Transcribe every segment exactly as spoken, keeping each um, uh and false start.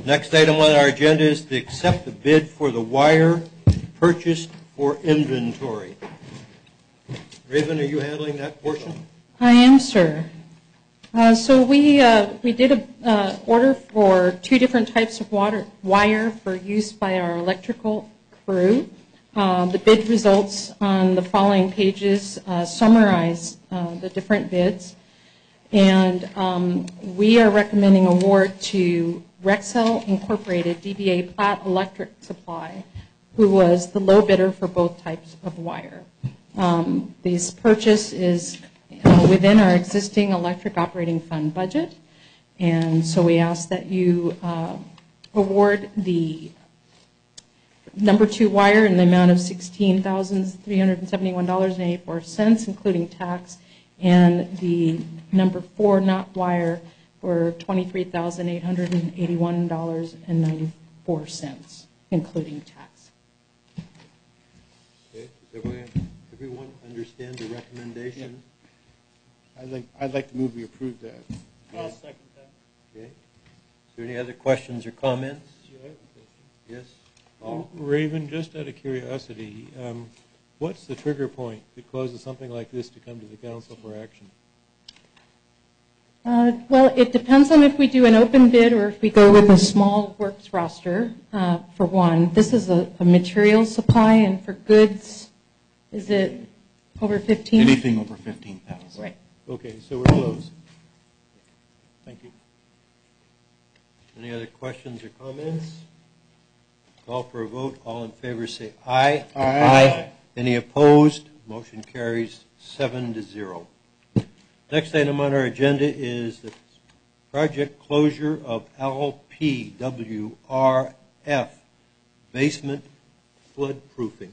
Next item on our agenda is to accept the bid for the wire purchased for inventory. Raven, are you handling that portion? I am, sir. Uh, so we uh, we did a uh, order for two different types of water wire for use by our electrical crew. Uh, the bid results on the following pages uh, summarize uh, the different bids, and um, we are recommending award to Rexel Incorporated, D B A Platt Electric Supply, who was the low bidder for both types of wire. Um, this purchase is uh, within our existing electric operating fund budget, and so we ask that you uh, award the number two wire in the amount of sixteen thousand three hundred seventy-one dollars and eighty-four cents, including tax, and the number four knot wire for twenty-three thousand eight hundred eighty-one dollars and ninety-four cents, including tax. Okay. Does everyone, everyone understand the recommendation? Yeah. I'd like I'd like to move we approve that. I'll second that. Okay. Is there any other questions or comments? Yes. Oh. Raven, just out of curiosity, um, what's the trigger point that causes something like this to come to the council for action? Uh, well, it depends on if we do an open bid or if we go with a small works roster, uh, for one. This is a, a material supply, and for goods, is it over fifteen? Anything over fifteen thousand. Right. Okay, so we're close. Thank you. Any other questions or comments? Call for a vote. All in favor say aye. Aye. Aye. Any opposed? Motion carries seven to zero. Next item on our agenda is the project closure of L P W R F basement flood proofing.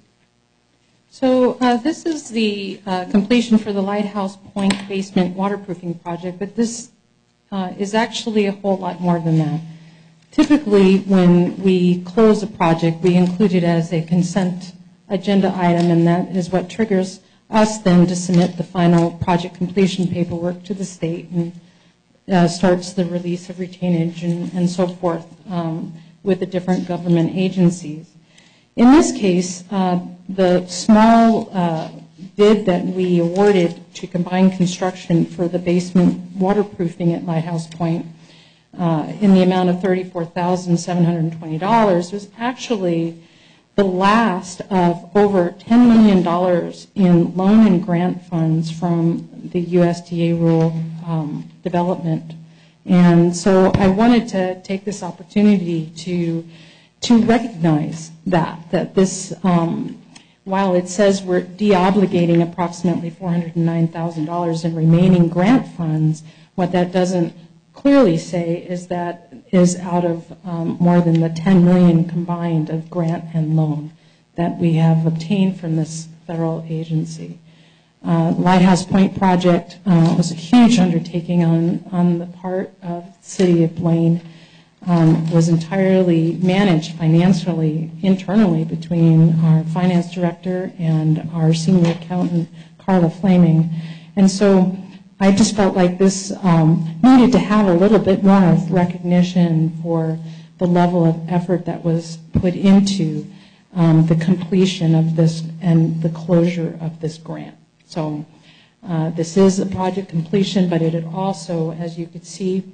So uh, this is the uh, completion for the Lighthouse Point basement waterproofing project, but this uh, is actually a whole lot more than that. Typically, when we close a project, we include it as a consent agenda item, and that is what triggers us then to submit the final project completion paperwork to the state and uh, starts the release of retainage and, and so forth um, with the different government agencies. In this case, uh, the small uh, bid that we awarded to combine construction for the basement waterproofing at Lighthouse Point uh, in the amount of thirty-four thousand seven hundred twenty dollars was actually the last of over ten million dollars in loan and grant funds from the U S D A rural um, development. And so I wanted to take this opportunity to to recognize that, that this, um, while it says we're de-obligating approximately four hundred nine thousand dollars in remaining grant funds, what that doesn't clearly say is that is out of um, more than the ten million dollars combined of grant and loan that we have obtained from this federal agency. Uh, Lighthouse Point project uh, was a huge undertaking on, on the part of the city of Blaine. Um, was entirely managed financially internally between our finance director and our senior accountant, Carla Flaming. And so I just felt like this um, needed to have a little bit more of recognition for the level of effort that was put into um, the completion of this and the closure of this grant. So uh, this is a project completion, but it also, as you could see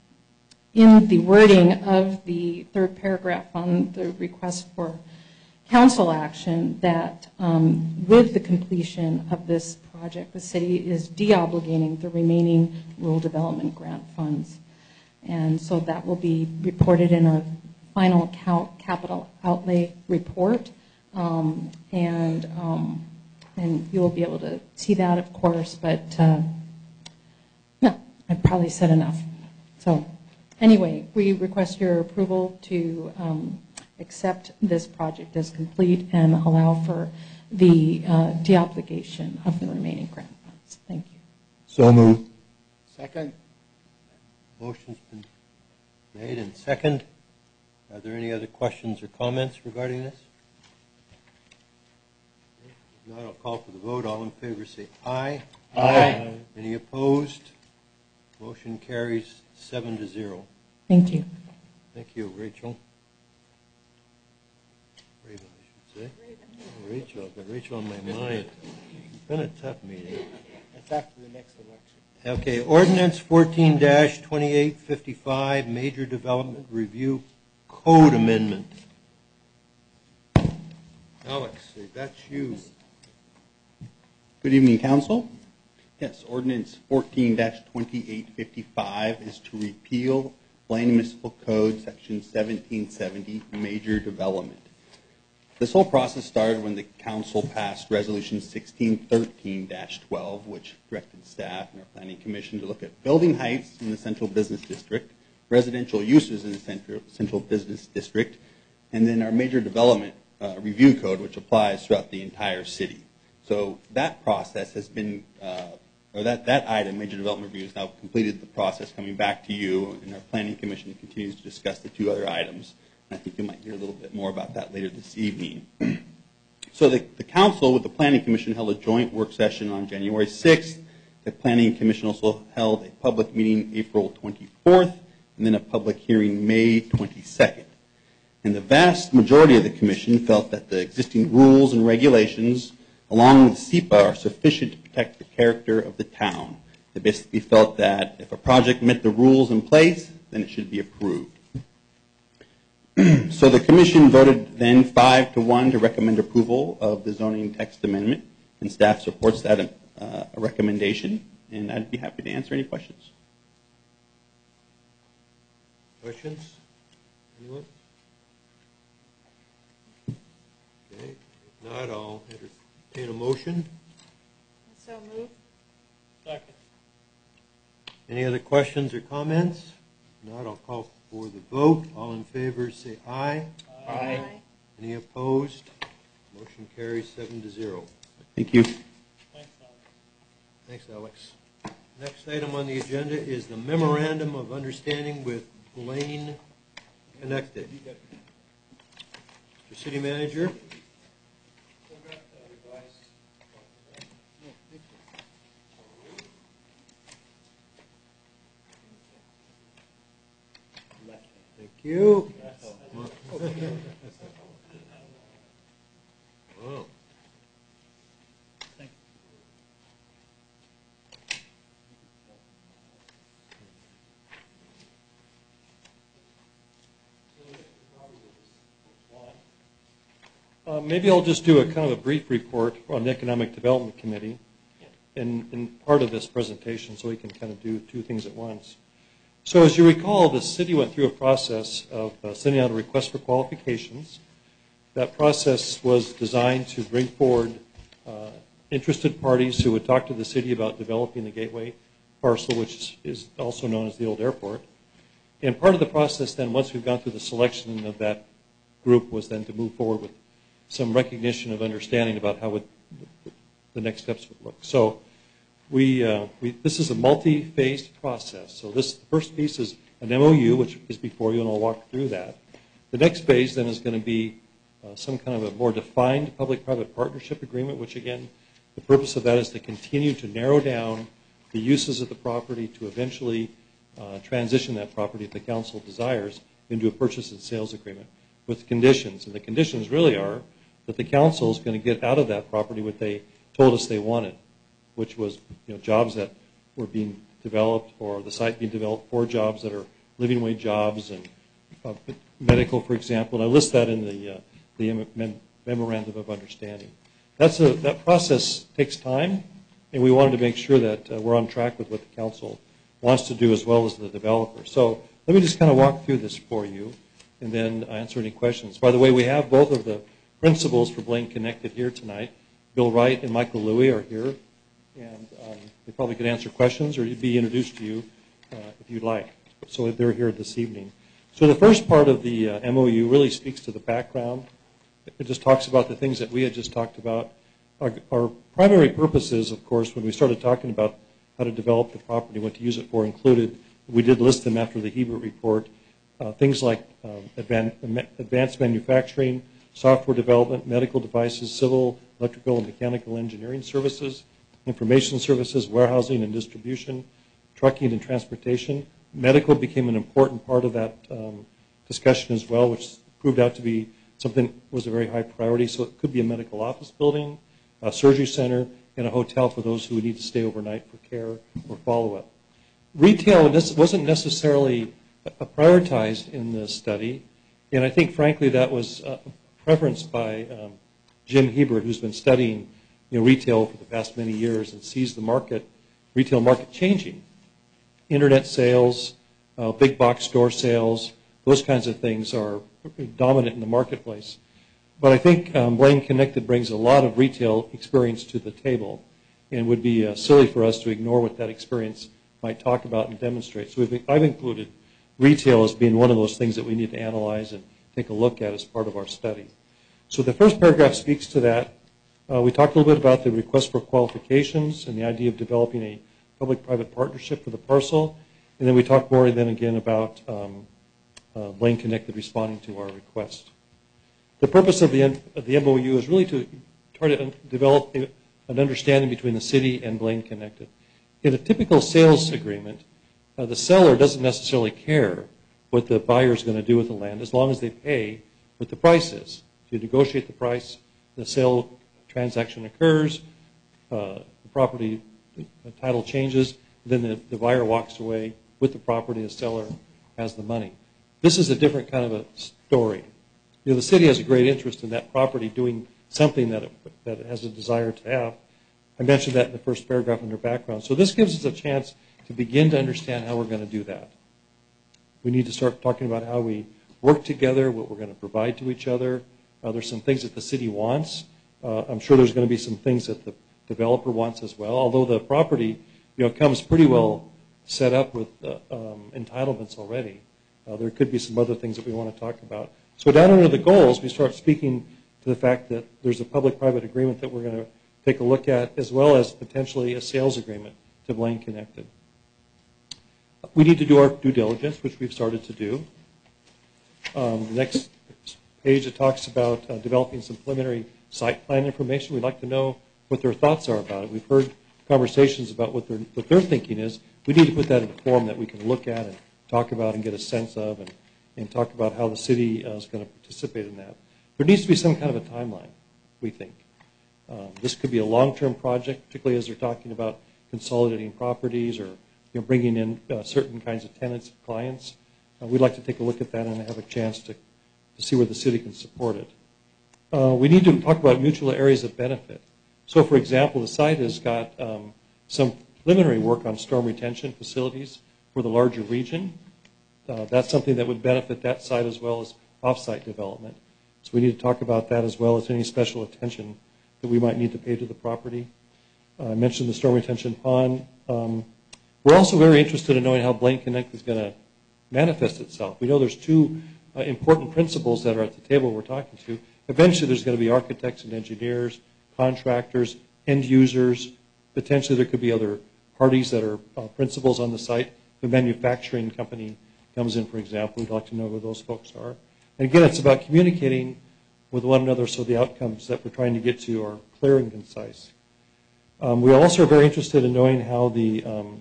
in the wording of the third paragraph on the request for council action, that um, with the completion of this project, the city is de-obligating the remaining rural development grant funds. And so that will be reported in our final count capital outlay report. Um, and, um, and you will be able to see that, of course, but uh, no, I've probably said enough. So anyway, we request your approval to um, accept this project as complete and allow for the uh, de-obligation of the remaining grant funds. Thank you. So moved. Second. Motion's been made and second. Are there any other questions or comments regarding this? If not, I'll call for the vote. All in favor say aye. Aye. Aye. Any opposed? Motion carries seven to zero. Thank you. Thank you, Rachel. Raven, I should say. Oh, Rachel, I've got Rachel on my mind. It's been a tough meeting. That's after the next election. Okay, ordinance fourteen twenty-eight fifty-five, major development review code amendment. Alex, that's you. Good evening, Council. Yes, ordinance fourteen twenty-eight fifty-five is to repeal Blaine Municipal Code section seventeen seventy, major development. This whole process started when the council passed resolution sixteen thirteen twelve, which directed staff and our planning commission to look at building heights in the central business district, residential uses in the central, central business district, and then our major development uh, review code, which applies throughout the entire city. So that process has been, uh, or that, that item, major development review, has now completed the process coming back to you, and our planning commission continues to discuss the two other items. I think you might hear a little bit more about that later this evening. So the, the council with the planning commission held a joint work session on January sixth. The planning commission also held a public meeting April twenty-fourth, and then a public hearing May twenty-second. And the vast majority of the commission felt that the existing rules and regulations, along with SEPA, are sufficient to protect the character of the town. They basically felt that if a project met the rules in place, then it should be approved. So the commission voted then five to one to recommend approval of the zoning text amendment, and staff supports that uh, recommendation, and I'd be happy to answer any questions. Questions? Anyone? Okay, if not, I'll entertain a motion. So move. Second. Any other questions or comments? If not, I'll call for the vote. All in favor say aye. Aye. Any opposed? Motion carries seven to zero. Thank you. Thanks, Alex. Thanks, Alex. Next item on the agenda is the memorandum of understanding with Blaine Connected. Mister City Manager. Thank you. Wow. Uh, maybe I'll just do a kind of a brief report on the Economic Development Committee in, in part of this presentation so we can kind of do two things at once. So as you recall, the city went through a process of uh, sending out a request for qualifications. That process was designed to bring forward uh, interested parties who would talk to the city about developing the Gateway parcel, which is also known as the old airport. And part of the process then, once we've gone through the selection of that group, was then to move forward with some recognition of understanding about how it, the next steps would look. So we, uh, we this is a multi-phased process. So this the first piece is an M O U, which is before you, and I'll walk through that. The next phase then is going to be uh, some kind of a more defined public-private partnership agreement, which again, the purpose of that is to continue to narrow down the uses of the property to eventually uh, transition that property, if the council desires, into a purchase and sales agreement with conditions. And the conditions really are that the council is going to get out of that property what they told us they wanted, which was, you know, jobs that were being developed, or the site being developed for jobs that are living wage jobs, and uh, medical, for example. And I list that in the uh, the mem memorandum of understanding. That's a that process takes time, and we wanted to make sure that uh, we're on track with what the council wants to do as well as the developer. So let me just kind of walk through this for you, and then answer any questions. By the way, we have both of the principals for Blaine Connected here tonight. Bill Wright and Michael Louie are here, and um, they probably could answer questions or be introduced to you uh, if you'd like. So they're here this evening. So the first part of the uh, M O U really speaks to the background. It just talks about the things that we had just talked about. Our, our primary purposes, of course, when we started talking about how to develop the property, what to use it for, included, we did list them after the Hebert report, uh, things like um, advanced, advanced manufacturing, software development, medical devices, civil, electrical, and mechanical engineering services, information services, warehousing and distribution, trucking and transportation. Medical became an important part of that um, discussion as well, which proved out to be something that was a very high priority. So it could be a medical office building, a surgery center, and a hotel for those who need to stay overnight for care or follow-up. Retail wasn't necessarily prioritized in this study, and I think, frankly, that was uh, preferenced by um, Jim Hebert, who's been studying you know, retail for the past many years and sees the market, retail market changing. Internet sales, uh, big box store sales, those kinds of things are dominant in the marketplace. But I think um, Blaine Connected brings a lot of retail experience to the table, and it would be uh, silly for us to ignore what that experience might talk about and demonstrate. So we've, I've included retail as being one of those things that we need to analyze and take a look at as part of our study. So the first paragraph speaks to that. Uh, we talked a little bit about the request for qualifications and the idea of developing a public-private partnership for the parcel. And then we talked more then again about um, uh, Blaine Connected responding to our request. The purpose of the, of the M O U is really to try to develop a, an understanding between the city and Blaine Connected. In a typical sales agreement, uh, the seller doesn't necessarily care what the buyer is going to do with the land as long as they pay what the price is. You negotiate the price, the sale transaction occurs, uh, the property the title changes, then the, the buyer walks away with the property, the seller has the money. This is a different kind of a story. You know, the city has a great interest in that property doing something that it, that it has a desire to have. I mentioned that in the first paragraph under background. So this gives us a chance to begin to understand how we're going to do that. We need to start talking about how we work together, what we're going to provide to each other. Uh, there's some things that the city wants. Uh, I'm sure there's going to be some things that the developer wants as well, although the property you know, comes pretty well set up with uh, um, entitlements already. Uh, there could be some other things that we want to talk about. So down under the goals, we start speaking to the fact that there's a public-private agreement that we're going to take a look at, as well as potentially a sales agreement to Blaine Connected. We need to do our due diligence, which we've started to do. Um, the next page, it talks about uh, developing some preliminary site plan information. We'd like to know what their thoughts are about it. We've heard conversations about what their, what their thinking is. We need to put that in a form that we can look at and talk about and get a sense of and, and talk about how the city uh, is going to participate in that. There needs to be some kind of a timeline, we think. Um, this could be a long-term project, particularly as they're talking about consolidating properties or you know, bringing in uh, certain kinds of tenants and clients. Uh, we'd like to take a look at that and have a chance to, to see where the city can support it. Uh, we need to talk about mutual areas of benefit. So, for example, the site has got um, some preliminary work on storm retention facilities for the larger region. Uh, that's something that would benefit that site as well as off-site development. So we need to talk about that as well as any special attention that we might need to pay to the property. Uh, I mentioned the storm retention pond. Um, we're also very interested in knowing how Blaine Connect is going to manifest itself. We know there's two uh, important principles that are at the table we're talking to. Eventually there's going to be architects and engineers, contractors, end users. Potentially there could be other parties that are uh, principals on the site. The manufacturing company comes in, for example. We'd like to know who those folks are. And again, it's about communicating with one another so the outcomes that we're trying to get to are clear and concise. Um, we also are very interested in knowing how the, um,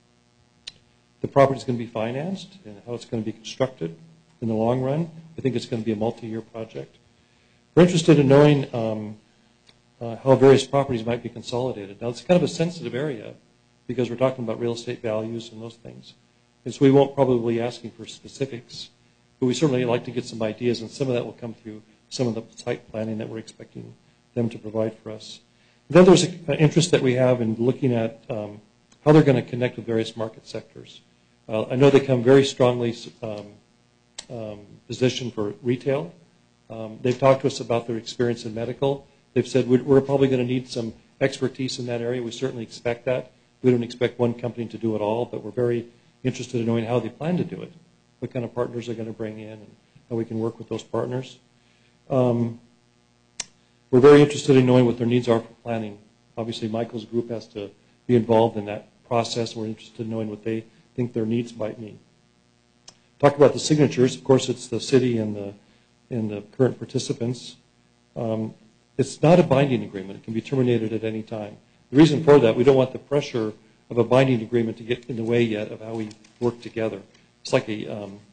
the property is going to be financed and how it's going to be constructed in the long run. I think it's going to be a multi-year project. We're interested in knowing um, uh, how various properties might be consolidated. Now, it's kind of a sensitive area because we're talking about real estate values and those things. And so we won't probably be asking for specifics, but we certainly like to get some ideas, and some of that will come through some of the site planning that we're expecting them to provide for us. And then there's an interest that we have in looking at um, how they're going to connect with various market sectors. Uh, I know they come very strongly um, um, positioned for retail. Um, they've talked to us about their experience in medical. They've said we're, we're probably going to need some expertise in that area. We certainly expect that. We don't expect one company to do it all, but we're very interested in knowing how they plan to do it, what kind of partners they're going to bring in, and how we can work with those partners. Um, we're very interested in knowing what their needs are for planning. Obviously, Michael's group has to be involved in that process. We're interested in knowing what they think their needs might mean. Talk about the signatures. Of course, it's the city and the, and the current participants. Um, it's not a binding agreement. It can be terminated at any time. The reason for that, we don't want the pressure of a binding agreement to get in the way yet of how we work together. It's like a, um,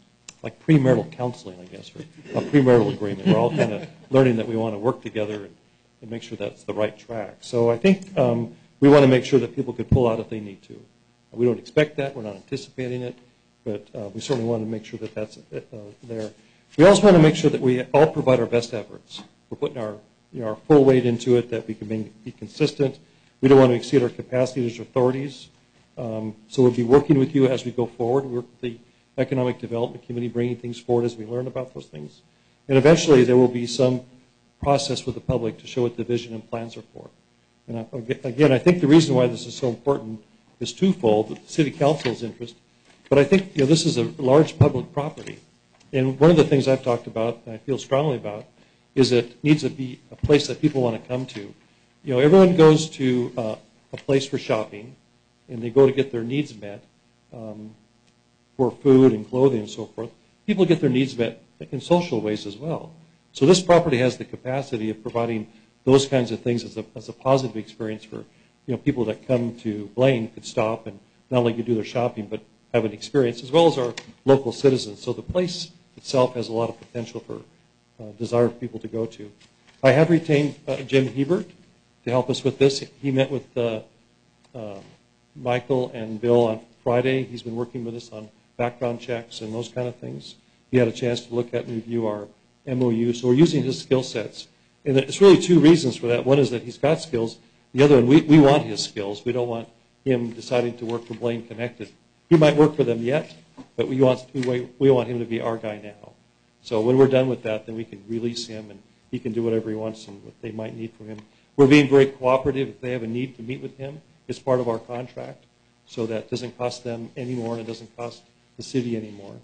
like premarital counseling, I guess, or a premarital agreement. We're all kind of learning that we want to work together and, and make sure that's the right track. So I think um, we want to make sure that people could pull out if they need to. We don't expect that. We're not anticipating it. But uh, we certainly want to make sure that that's uh, there. We also want to make sure that we all provide our best efforts. We're putting our, you know, our full weight into it, that we can be consistent. We don't want to exceed our capacity as authorities. Um, so we'll be working with you as we go forward. Work with the Economic Development Committee, bringing things forward as we learn about those things. And eventually there will be some process with the public to show what the vision and plans are for. And I, again, I think the reason why this is so important is twofold: the City Council's interest. But I think, you know, this is a large public property. And one of the things I've talked about, and I feel strongly about, is it needs to be a place that people want to come to. You know, everyone goes to uh, a place for shopping, and they go to get their needs met um, for food and clothing and so forth. People get their needs met in social ways as well. So this property has the capacity of providing those kinds of things as a, as a positive experience for, you know, people that come to Blaine could stop and not only could do their shopping, but have an experience, as well as our local citizens. So the place itself has a lot of potential for uh, desire for people to go to. I have retained uh, Jim Hebert to help us with this. He met with uh, uh, Michael and Bill on Friday. He's been working with us on background checks and those kind of things. He had a chance to look at and review our M O U. So we're using his skill sets. And it's really two reasons for that. One is that he's got skills. The other one, we, we want his skills. We don't want him deciding to work for Blaine Connected. He might work for them yet, but we want, we, we want him to be our guy now. So when we're done with that, then we can release him, and he can do whatever he wants and what they might need from him. We're being very cooperative. If they have a need to meet with him, it's part of our contract, so that doesn't cost them any more, and it doesn't cost the city anymore.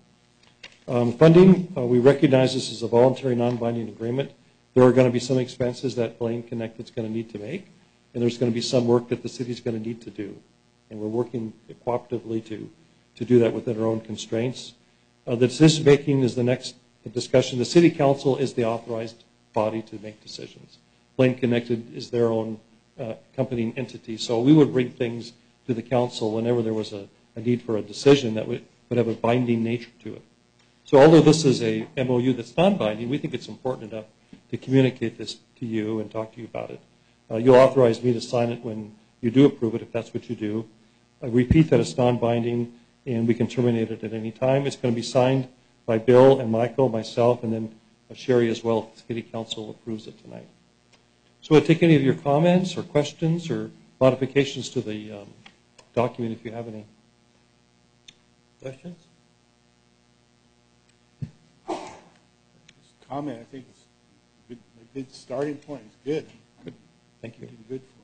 Um, funding, uh, we recognize this is a voluntary, non-binding agreement. There are going to be some expenses that Blaine Connected is going to need to make, and there's going to be some work that the city is going to need to do. And we're working cooperatively to, to do that within our own constraints. Uh, the decision-making is the next discussion. The City Council is the authorized body to make decisions. Blaine Connected is their own uh, accompanying entity. So we would bring things to the council whenever there was a, a need for a decision that would, would have a binding nature to it. So although this is a M O U that's non-binding, we think it's important enough to communicate this to you and talk to you about it. Uh, you'll authorize me to sign it when you do approve it, if that's what you do. I repeat that it's non-binding, and we can terminate it at any time. It's going to be signed by Bill and Michael, myself, and then Sherry as well, if the City Council approves it tonight. So I'll take any of your comments or questions or modifications to the um, document if you have any. Questions? Comment, I think it's a good, a good starting point. It's good. Good. Thank you. Did good for it.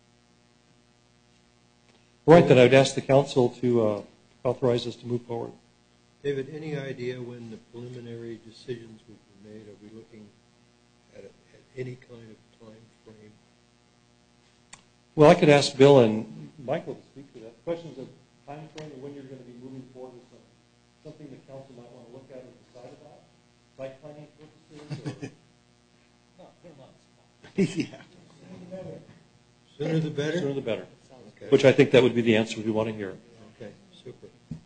All right, then I would ask the council to uh, authorize us to move forward. David, any idea when the preliminary decisions will be made? Are we looking at, a, at any kind of time frame? Well, I could ask Bill and Michael to speak to that. Questions of time frame and when you're going to be moving forward with some, something the council might want to look at or decide about? Site planning purposes? Or? No, put them on the spot. Yeah. Sooner the better? Sooner the better. Okay. Which I think that would be the answer we want to hear. Okay, super.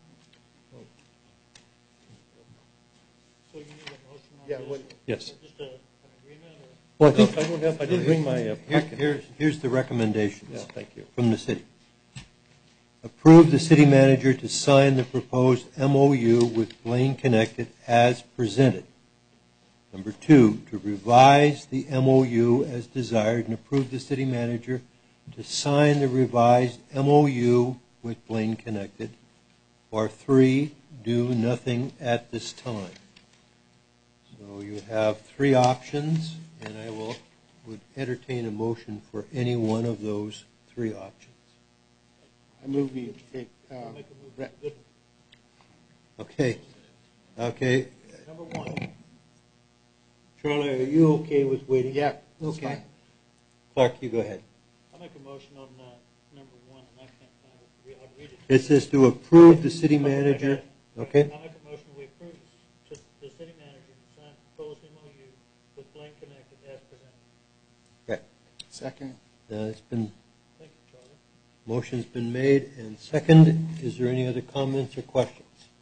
So you need a motion on Yeah, this? what- Yes. Or just a, an agreement, or? Well, I think I don't have. I didn't bring my uh, Here, packet. here's, here's the recommendations. Yeah, thank you. From the city. Approve the city manager to sign the proposed M O U with Blaine Connected as presented. Number two, to revise the M O U as desired and approve the city manager to sign the revised M O U with Blaine Connected. Or three, do nothing at this time. So you have three options, and I will would entertain a motion for any one of those three options. I move we take, um, Make a move. re- Good. Okay. Okay. Number one. Charlie, are you okay with waiting? yeah, that's Okay. fine. Clark, you go ahead. I'll make a motion on uh, number one, and I can't find it. Re- I'll read it. It says to approve the city manager. Okay. I'll make a motion, we approve to the city manager to sign proposed M O U with Blaine Connected as presented. Okay. Second. Uh, it's been, Thank you, Charlie. motion's been made and second. Is there any other comments or questions?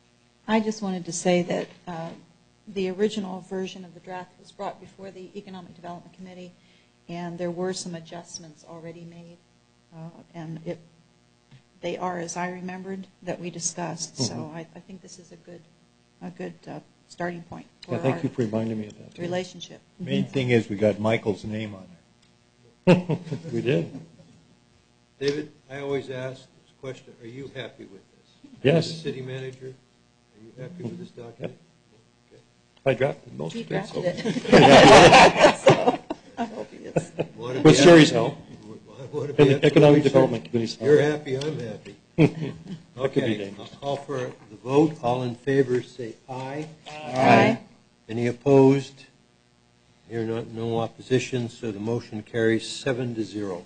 I just wanted to say that uh, the original version of the draft was brought before the Economic Development Committee, and there were some adjustments already made, uh, and it, they are, as I remembered, that we discussed. Mm-hmm. So I, I think this is a good, a good uh, starting point for yeah, thank our you for reminding me of that. Too. relationship. Main mm-hmm. thing is we got Michael's name on there. We did. David, I always ask this question, are you happy with this? Yes. As a city manager, are you happy with this document? Yep. I drafted most He of it. drafted so. it. So, I hope he is. With Sherry's help. And the Economic Development Committee's help. You're happy, I'm happy. That could be Okay, dangerous. I'll call for the vote. All in favor, say aye. Aye. Any opposed? Here, no, no opposition, so the motion carries seven to zero.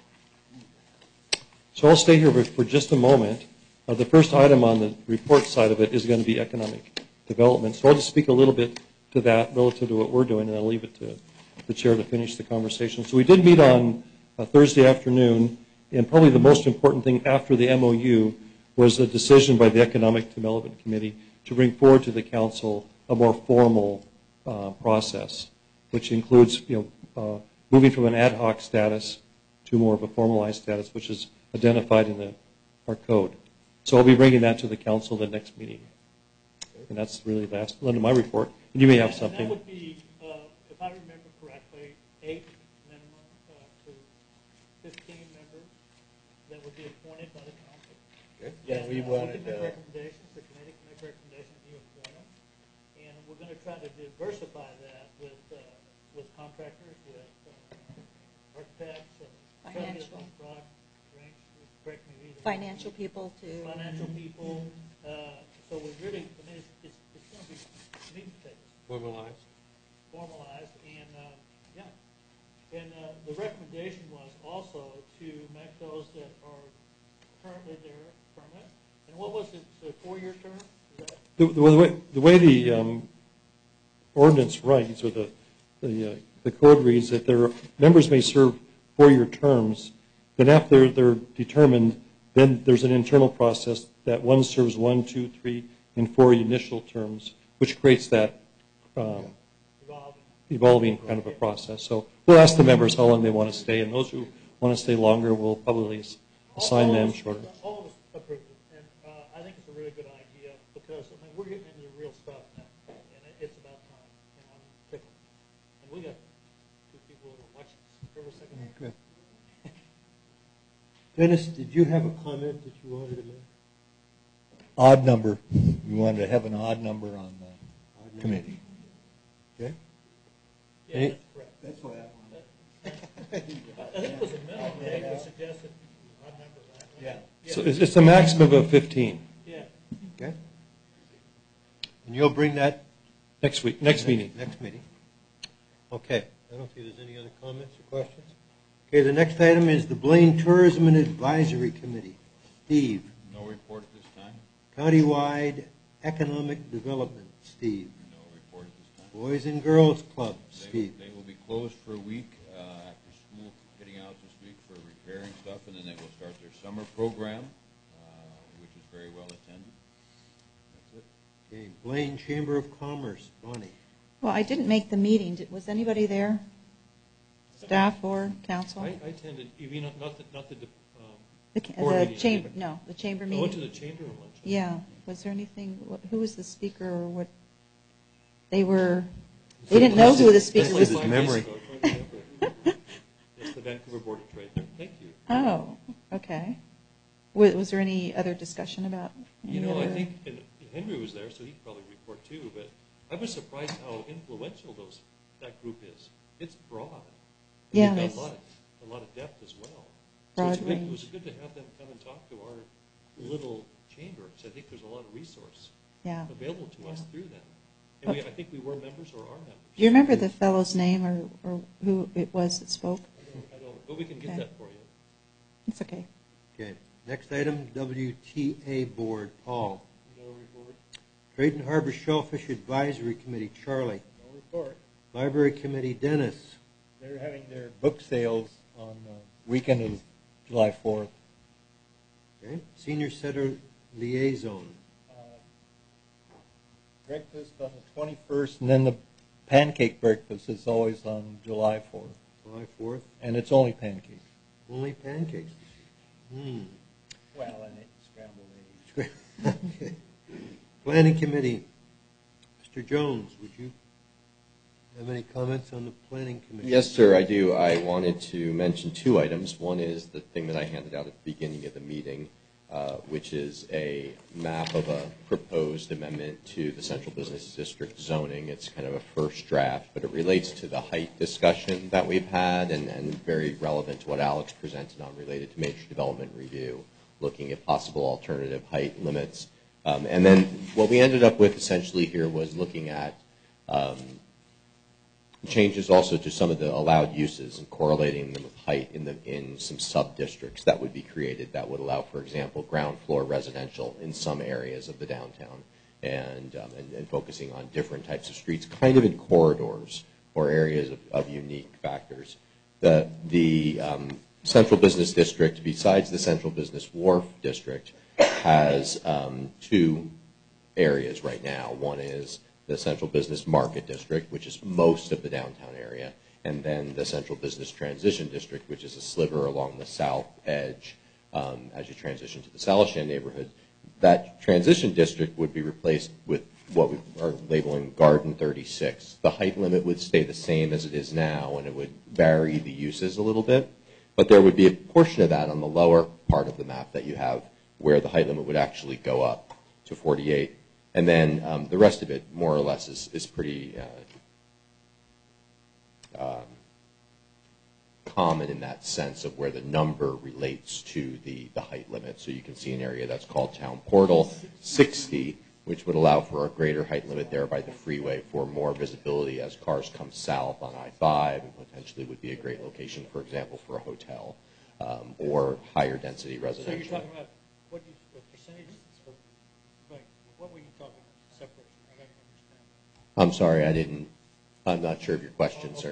So I'll stay here for just a moment. Uh, the first item on the report side of it is going to be economic development. So I'll just speak a little bit to that relative to what we're doing, and I'll leave it to the chair to finish the conversation. So we did meet on uh, Thursday afternoon, and probably the most important thing after the M O U was a decision by the Economic Development Committee to bring forward to the council a more formal uh, process, which includes, you know, uh, moving from an ad hoc status to more of a formalized status, which is identified in the, our code. So I'll be bringing that to the council the next meeting. And that's really the last end of my report. And you may have something. And that would be, uh, if I remember correctly, eight minimum uh, to fifteen members that would be appointed by the council. Okay. Yeah, and, we uh, wanted we can make uh, recommendations. The committee can make recommendations. You appoint them, and we're going to try to diversify that with uh, with contractors, with uh, architects, and Financial. broad range. Correct me either. Financial people to Financial people. Uh, so we really, I mean, it's, it's, it's going to be meat and potatoes. Formalized. Formalized, and, uh, yeah. And uh, the recommendation was also to make those that are currently there permanent. And what was it, a four-year term? Is that? The, the, way, the way the um, ordinance writes, or the, the, uh, the code reads, that their members may serve four-year terms. Then after they're determined, then there's an internal process that one serves one, two, three, and four initial terms, which creates that um, Evolving. evolving kind of a process. So we'll ask the members how long they want to stay, and those who want to stay longer, we'll probably assign all, all them of us, shorter. All of us approved it, and uh, I think it's a really good idea because, I mean, we're getting into the real stuff now, and it, it's about time, and I'm tickled. And we got two people who are watching this every second. Good. Dennis, did you have a comment that you wanted to make? odd number. We wanted to have an odd number on the Odd number. committee. Okay. Yeah, Any- that's correct. That's what I wanted. I think it was a minimum, they were suggested odd number, right? Yeah. So it's, it's a maximum of fifteen Yeah. Okay. And you'll bring that next week, next meeting. Next meeting. Okay. I don't see there's any other comments or questions. Okay, the next item is the Blaine Tourism and Advisory Committee. Steve. No report at this time? Countywide Economic Development, Steve. No report at this time. Boys and Girls Club, They will, Steve. they will be closed for a week uh, after school, getting out this week for repairing stuff, and then they will start their summer program, uh, which is very well attended. That's it. Okay, Blaine Chamber of Commerce, Bonnie. Well, I didn't make the meeting. Did- Was anybody there? Staff or council? I, I attended, you mean, not the, not the, um, The, ca- board the meeting, chamber, didn't no, the chamber I went to meeting. the chamber luncheon. Yeah. Was there anything, what- who was the speaker or what? They were, they didn't know who the speaker This was. is his memory. It's the Vancouver Board of Trade there. Thank you. Oh, okay. Was, was there any other discussion about? You any know, I other- think, and Henry was there, so he could probably report too, but I was surprised how influential those, that group is. It's broad. And Yeah, they've it's got a lot, of, a lot of depth as well. So broad it's good, it range. was good to have them come and talk to our little chamber, because I think there's a lot of resource Yeah. available to us Yeah. through them. And we, I think we were members or are members. Do you remember the fellow's name or, or who it was that spoke? I don't, but we can get Okay. that for you. It's okay. Okay. Next item, W T A Board, Paul. No report. Trade and Harbor Shellfish Advisory Committee, Charlie. No report. Library Committee, Dennis. They're having their book sales on the weekend of July fourth. Okay. Senior Center Liaison. Uh, breakfast on the twenty-first, and then the pancake breakfast is always on July fourth. July fourth, And it's only pancakes. only pancakes. Hmm. Well, and it's scrambled eggs. Okay. Planning Committee, Mister Jones, would you have any comments on the Planning Committee? Yes, sir, I do. I wanted to mention two items. One is the thing that I handed out at the beginning of the meeting, uh, which is a map of a proposed amendment to the Central Business District zoning. It's kind of a first draft, but it relates to the height discussion that we've had and, and very relevant to what Alex presented on related to major development review, looking at possible alternative height limits. Um, and then what we ended up with essentially here was looking at um, changes also to some of the allowed uses and correlating them with height in the in some sub-districts that would be created that would allow, for example, ground floor residential in some areas of the downtown and, um, and, and focusing on different types of streets, kind of in corridors or areas of, of unique factors. The, the um, Central Business District, besides the Central Business Wharf District, has um, two areas right now. One is the Central Business Market District, which is most of the downtown area, and then the Central Business Transition District, which is a sliver along the south edge um, as you transition to the Salishan neighborhood. That transition district would be replaced with what we are labeling Garden thirty-six. The height limit would stay the same as it is now, and it would vary the uses a little bit, but there would be a portion of that on the lower part of the map that you have where the height limit would actually go up to forty-eight. And then um, the rest of it, more or less, is, is pretty uh, um, common in that sense of where the number relates to the, the height limit. So you can see an area that's called Town Portal sixty, which would allow for a greater height limit there by the freeway for more visibility as cars come south on I five, and potentially would be a great location, for example, for a hotel um, or higher density residential. So you're talking about what you, the percentages, for, like, what were you talking about, separation? I don't understand. I'm sorry, I didn't, I'm not sure of your question, Oh, okay. sir.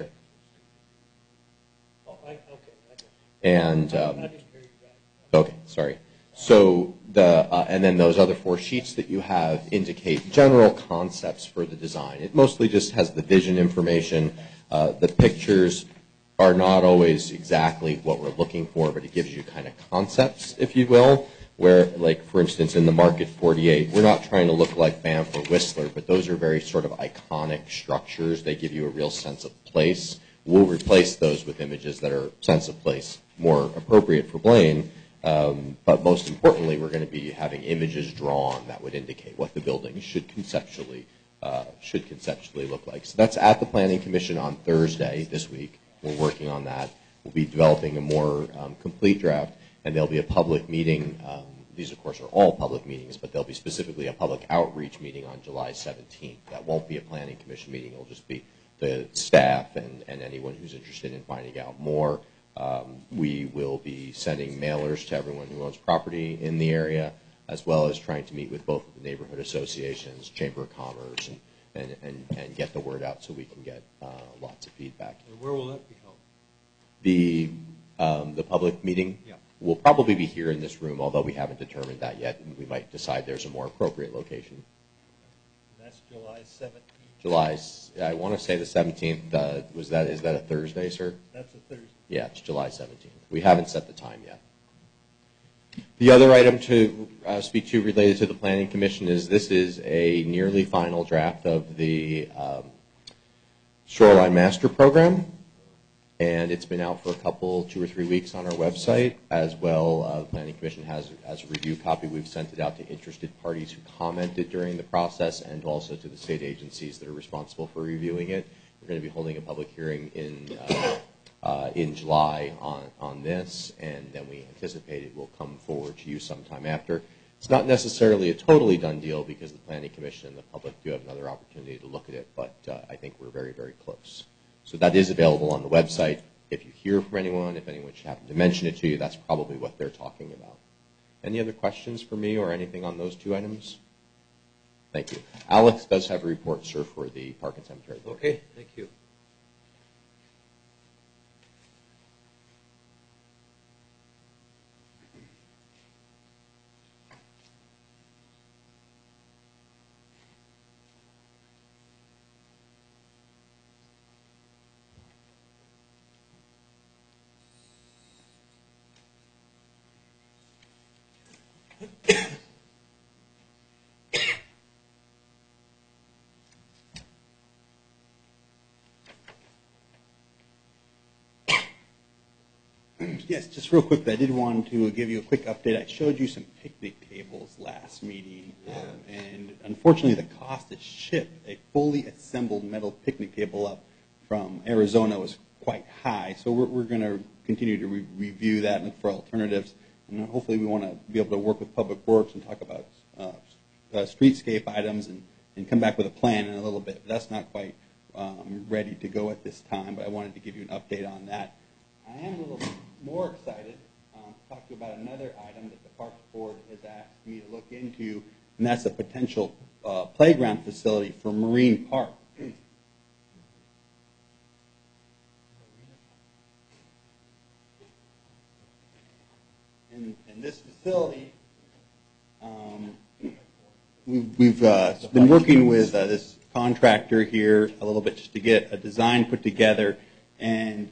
Oh, I, okay, I got it. And, I, um, I didn't hear you right. okay, sorry. So the, uh, and then those other four sheets that you have indicate general concepts for the design. It mostly just has the vision information. Uh, the pictures are not always exactly what we're looking for, but it gives you kind of concepts, if you will, where, like, for instance, in the Market forty-eight, we're not trying to look like Banff or Whistler, but those are very sort of iconic structures. They give you a real sense of place. We'll replace those with images that are sense of place, more appropriate for Blaine. Um, but most importantly, we're going to be having images drawn that would indicate what the building should conceptually uh, should conceptually look like. So that's at the Planning Commission on Thursday this week. We're working on that. We'll be developing a more um, complete draft, and there'll be a public meeting. Um, these, of course, are all public meetings, but there'll be specifically a public outreach meeting on July seventeenth. That won't be a Planning Commission meeting. It'll just be the staff and, and anyone who's interested in finding out more. Um, we will be sending mailers to everyone who owns property in the area, as well as trying to meet with both of the neighborhood associations, Chamber of Commerce, and, and, and, and get the word out so we can get uh, lots of feedback. And where will that be held? The, um, the public meeting Yeah. will probably be here in this room, although we haven't determined that yet, and we might decide there's a more appropriate location. That's July seventeenth. July, I want to say the seventeenth. Uh, was that, is that a Thursday, sir? That's a Thursday. Yeah, it's July seventeenth. We haven't set the time yet. The other item to uh, speak to related to the Planning Commission is this is a nearly final draft of the um, Shoreline Master Program, and it's been out for a couple, two or three weeks on our website. As well, uh, the Planning Commission has, as a review copy, we've sent it out to interested parties who commented during the process and also to the state agencies that are responsible for reviewing it. We're going to be holding a public hearing in uh, Uh, in July on, on this, and then we anticipate it will come forward to you sometime after. It's not necessarily a totally done deal because the Planning Commission and the public do have another opportunity to look at it, but uh, I think we're very, very close. So that is available on the website. If you hear from anyone, if anyone should happen to mention it to you, that's probably what they're talking about. Any other questions for me or anything on those two items? Thank you. Alex does have a report, sir, for the Park and Cemetery Board. Okay, thank you. Yes, just real quickly, I did want to give you a quick update. I showed you some picnic tables last meeting, um, and unfortunately the cost to ship a fully assembled metal picnic table up from Arizona was quite high. So we're, we're going to continue to re- review that and look for alternatives. And hopefully we want to be able to work with Public Works and talk about uh, uh, streetscape items and, and come back with a plan in a little bit. But that's not quite um, ready to go at this time, but I wanted to give you an update on that. I am a little more excited um, to talk to you about another item that the Parks Board has asked me to look into, and that's a potential uh, playground facility for Marine Park. In, in this facility, um, we've, we've uh, been working with uh, this contractor here a little bit just to get a design put together, and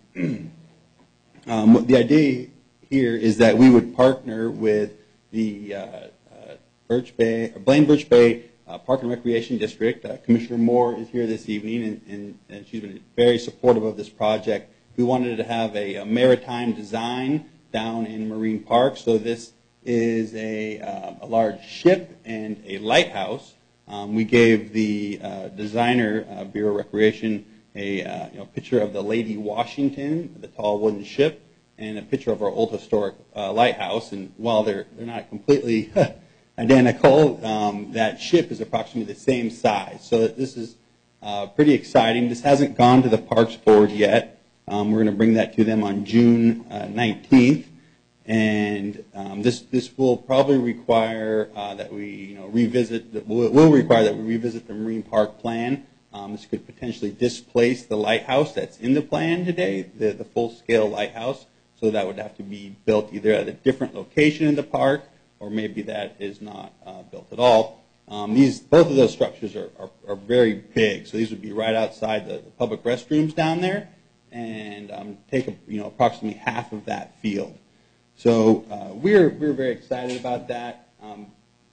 um, the idea here is that we would partner with the uh, uh, Birch Bay, or Blaine Birch Bay uh, Park and Recreation District. Uh, Commissioner Moore is here this evening, and, and, and she's been very supportive of this project. We wanted to have a, a maritime design down in Marine Park, so this is a, uh, a large ship and a lighthouse. Um, we gave the uh, designer, uh, Bureau of Recreation, a uh, you know, picture of the Lady Washington, the tall wooden ship, and a picture of our old historic uh, lighthouse. And while they're they're not completely identical, um, that ship is approximately the same size. So this is uh, pretty exciting. This hasn't gone to the Parks Board yet. Um, we're going to bring that to them on June uh, nineteenth, and um, this this will probably require uh, that we you know revisit. Will, will require that we revisit the Marine Park plan. Um, this could potentially displace the lighthouse that's in the plan today, the the full scale lighthouse. So that would have to be built either at a different location in the park, or maybe that is not uh, built at all. Um, these both of those structures are, are, are very big, so these would be right outside the, the public restrooms down there, and um, take a, you know approximately half of that field. So uh, we're we're very excited about that. Um,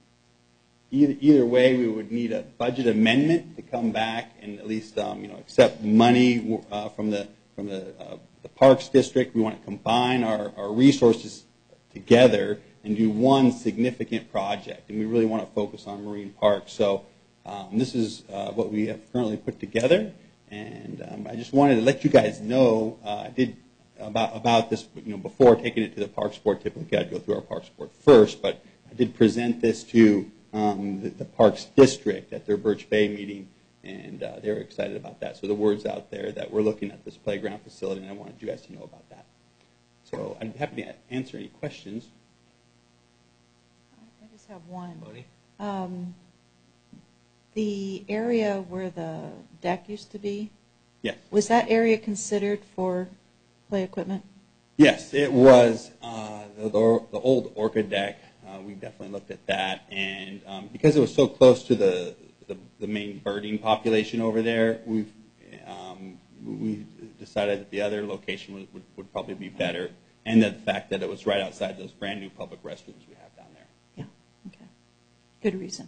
either either way, we would need a budget amendment to come back and at least um, you know accept money uh, from the from the, uh, the Parks District. We want to combine our, our resources together and do one significant project, and we really want to focus on Marine Park. So um, this is uh, what we have currently put together. And um, I just wanted to let you guys know, uh, I did about about this, you know, before taking it to the Parks Board. Typically, I'd go through our Parks Board first, but I did present this to um, the, the Parks District at their Birch Bay meeting, and uh, they were excited about that. So the word's out there that we're looking at this playground facility, and I wanted you guys to know about that. So I'm happy to answer any questions. I just have one. Um, The area where the deck used to be, yes, was that area considered for play equipment? Yes, it was uh, the, the old Orca deck. Uh, we definitely looked at that, and um, because it was so close to the the, the main birding population over there, we've um, we decided that the other location would, would, would probably be better, and the fact that it was right outside those brand new public restrooms we have down there. Yeah. Okay. Good reason.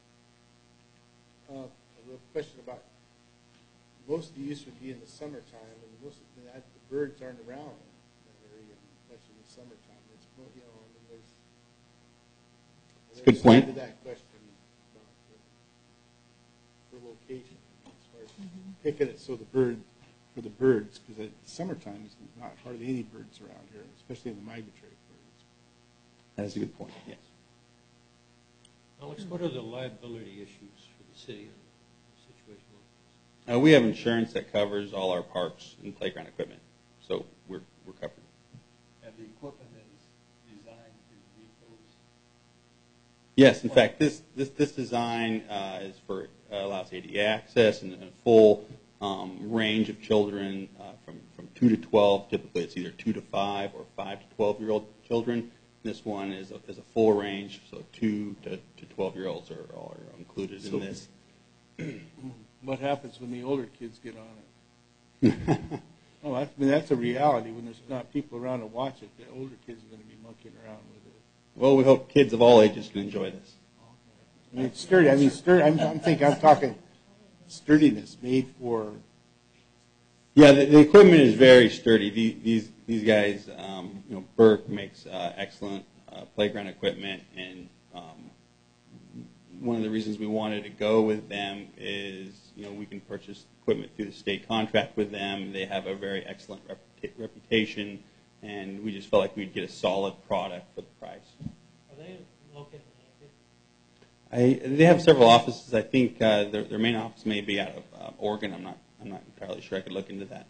Uh, a little question about most of the use would be in the summertime, and most of the, the birds aren't around in that area much in the summertime. It's you know, I mean, there's. That's a good point. To that question about the, for location, as far as mm-hmm. picking it so the bird for the birds, because at summertime there's not hardly any birds around here, especially in the migratory birds. That is a good point. Yes. Alex, what are the liability issues for the city in a situation like this? Uh, we have insurance that covers all our parks and playground equipment, so we're we're covered. And the equipment is designed to meet those? Yes, in fact, this this this design uh, is for uh, allows A D A access and a full um, range of children uh, from from two to twelve. Typically, it's either two to five or five to twelve year old children. This one is a, is a full range, so two to, to twelve year olds are, are included so in this. What happens when the older kids get on it? Oh, that's, I mean, that's a reality. When there's not people around to watch it, the older kids are going to be monkeying around with it. Well, we hope kids of all ages can enjoy this. I mean, it's sturdy. I mean, sturdy. I'm, I'm thinking. I'm talking sturdiness, made for Yeah, the, the equipment is very sturdy. The, these these guys, um, you know, Burke makes uh, excellent uh, playground equipment, and um, one of the reasons we wanted to go with them is, you know, we can purchase equipment through the state contract with them. They have a very excellent reputa- reputation, and we just felt like we'd get a solid product for the price. Are they located in Anchorage? I, they have several offices. I think uh, their, their main office may be out of uh, Oregon. I'm not I'm not entirely sure. I could look into that.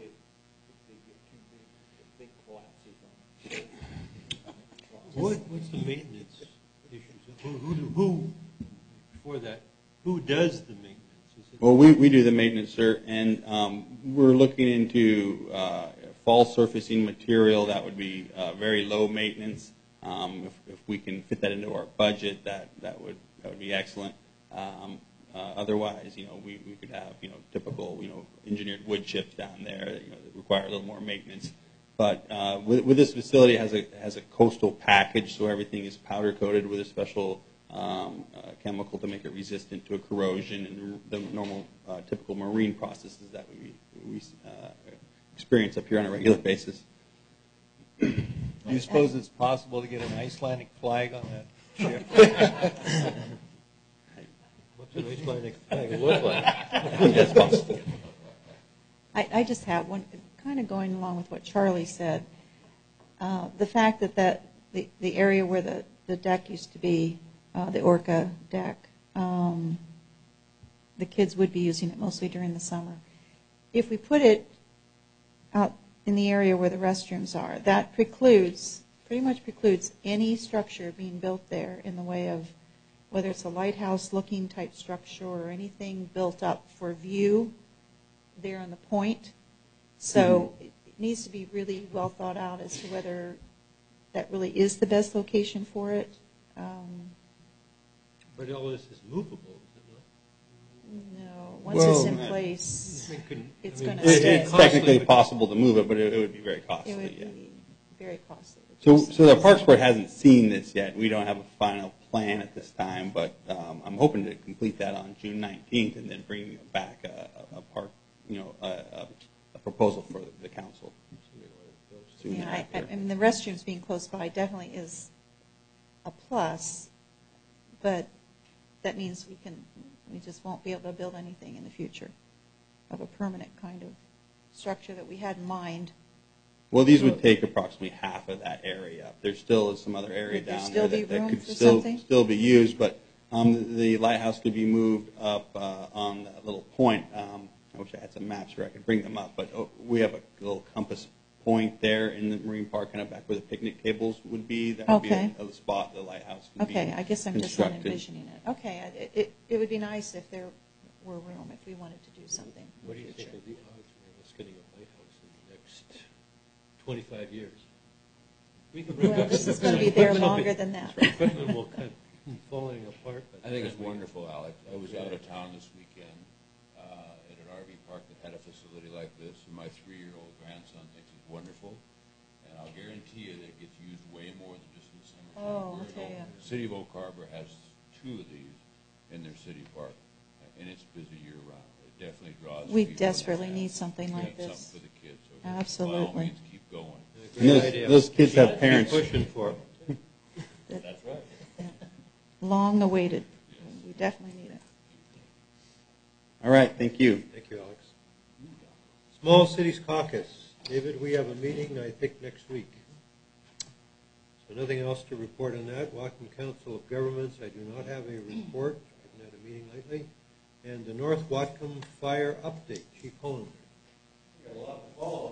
What, what's the maintenance issues? Who, who, do- who, before that, who does the maintenance? Is it- Well, we, we do the maintenance, sir, and um, we're looking into uh, fall surfacing material that would be uh, very low maintenance. Um, if, if we can fit that into our budget, that, that would that would be excellent. Um, uh, otherwise, you know, we, we could have, you know, typical, you know, engineered wood chips down there that, you know, that require a little more maintenance. But uh, with, with this facility, it has a has a coastal package, so everything is powder coated with a special um, uh, chemical to make it resistant to a corrosion and the normal, uh, typical marine processes that we we uh, experience up here on a regular basis. Do you suppose it's possible to get an Icelandic flag on that ship? What's an Icelandic flag look like? That's possible. I, I just have one, kind of going along with what Charlie said. Uh, the fact that, that the, the area where the, the deck used to be, uh, the Orca deck, um, the kids would be using it mostly during the summer. If we put it out in the area where the restrooms are, that precludes, pretty much precludes any structure being built there in the way of whether it's a lighthouse-looking type structure or anything built up for view there on the point. So mm-hmm. it needs to be really well thought out as to whether that really is the best location for it. Um, but all this is movable, is it not? No. Once well, it's in place, I mean, couldn't, it's I mean, going to stay. It's technically possible to move it, but it, it would be very costly. It would yeah. be very costly. So, so the Parks Board hasn't seen this yet. We don't have a final plan at this time, but um, I'm hoping to complete that on June nineteenth and then bring back a, a park, you know, a, a, a proposal for the, the council. Yeah, I, I mean, the restrooms being close by definitely is a plus, but that means we can, we just won't be able to build anything in the future of a permanent kind of structure that we had in mind. Well, these would take approximately half of that area. There still is some other area Would there down still there be that, that room could for still something? still be used, but um, the lighthouse could be moved up uh, on that little point. Um, I wish I had some maps where I could bring them up, but oh, we have a little compass point there in the marine park, kind of back where the picnic tables would be. That would Okay. be a, a spot the lighthouse can Okay, be I guess I'm just not constructed. envisioning it. Okay, I- it, it, it would be nice if there were room, if we wanted to do something in What the do you future. think of the odds of us getting a lighthouse in the next twenty-five years? We can bring Well, back this some is going to be there equipment will longer be- than that. Equipment will kind of falling apart. by the I think it's time we- wonderful, Alex. I was out of town this weekend uh, at an R V park that had a facility like this, and my three-year-old grandson thinks it's wonderful. And I'll guarantee you that it gets used way more than just in the summertime. Oh, I'll Where tell ya. the City of Oak Harbor has two of these in their city park, and it's busy year-round. It definitely draws We people. desperately need something Yeah, like this. Something for the kids. So by all Absolutely. means, keep going. And those, idea. those kids have Keep parents. pushing for it. That's right. Long awaited. We definitely need it. All right, thank you. Thank you, Alex. Small Cities Caucus. David, we have a meeting, I think, next week. So nothing else to report on that. Whatcom Council of Governments, I do not have a report. I haven't had a meeting lately. And the North Whatcom Fire Update, Chief Hollander. Got a lot to follow.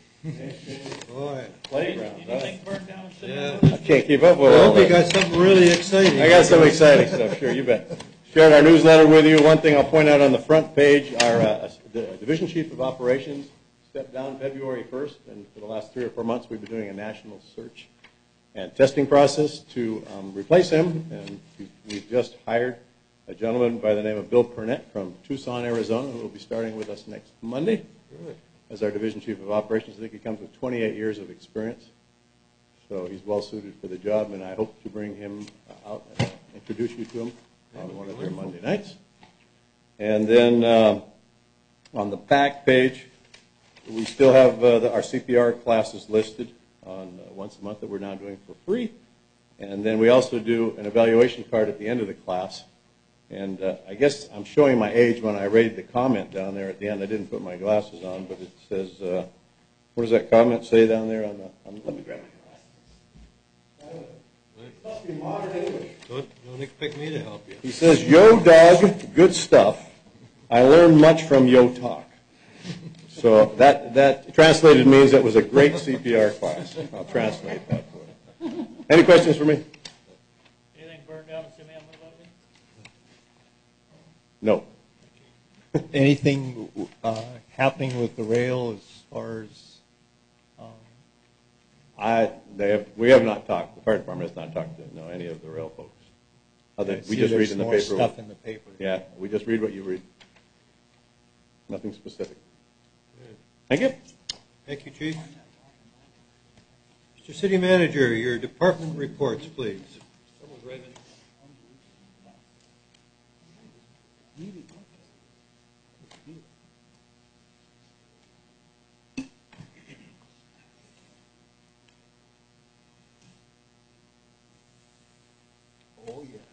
Boy. Playground, Anything burned down in City Yeah. Hall? I can't keep up with I all hope you that. got something really exciting. I got some exciting stuff, sure, you bet. Shared our newsletter with you. One thing I'll point out on the front page, our uh, the Division Chief of Operations stepped down February first, and for the last three or four months, we've been doing a national search and testing process to um, replace him, and we've, we've just hired a gentleman by the name of Bill Purnett from Tucson, Arizona, who will be starting with us next Monday Good. as our Division Chief of Operations. I think he comes with twenty-eight years of experience, so he's well suited for the job, and I hope to bring him out and uh, introduce you to him on one of your Monday nights. And then uh, on the back page, we still have uh, the, our C P R classes listed on uh, once a month that we're now doing for free. And then we also do an evaluation card at the end of the class. And uh, I guess I'm showing my age when I read the comment down there at the end. I didn't put my glasses on, but it says, uh, what does that comment say down there on the, on the let me grab my glasses. It must be modern English. Don't, don't expect me to help you. He says, yo, dog, good stuff. I learned much from yo talk. So that, that translated means it was a great C P R class. I'll translate that for you. Any questions for me? Anything burned down in Simeon about me? No. Anything uh, happening with the rail as far as? Um, I, they have, we have not talked. The fire department has not talked to no any of the rail folks. Other, we just read in the more paper. Stuff in the paper. Yeah, we just read what you read. Nothing specific. Thank you. Thank you, Chief. Mister City Manager, your department reports, please. Oh, yes.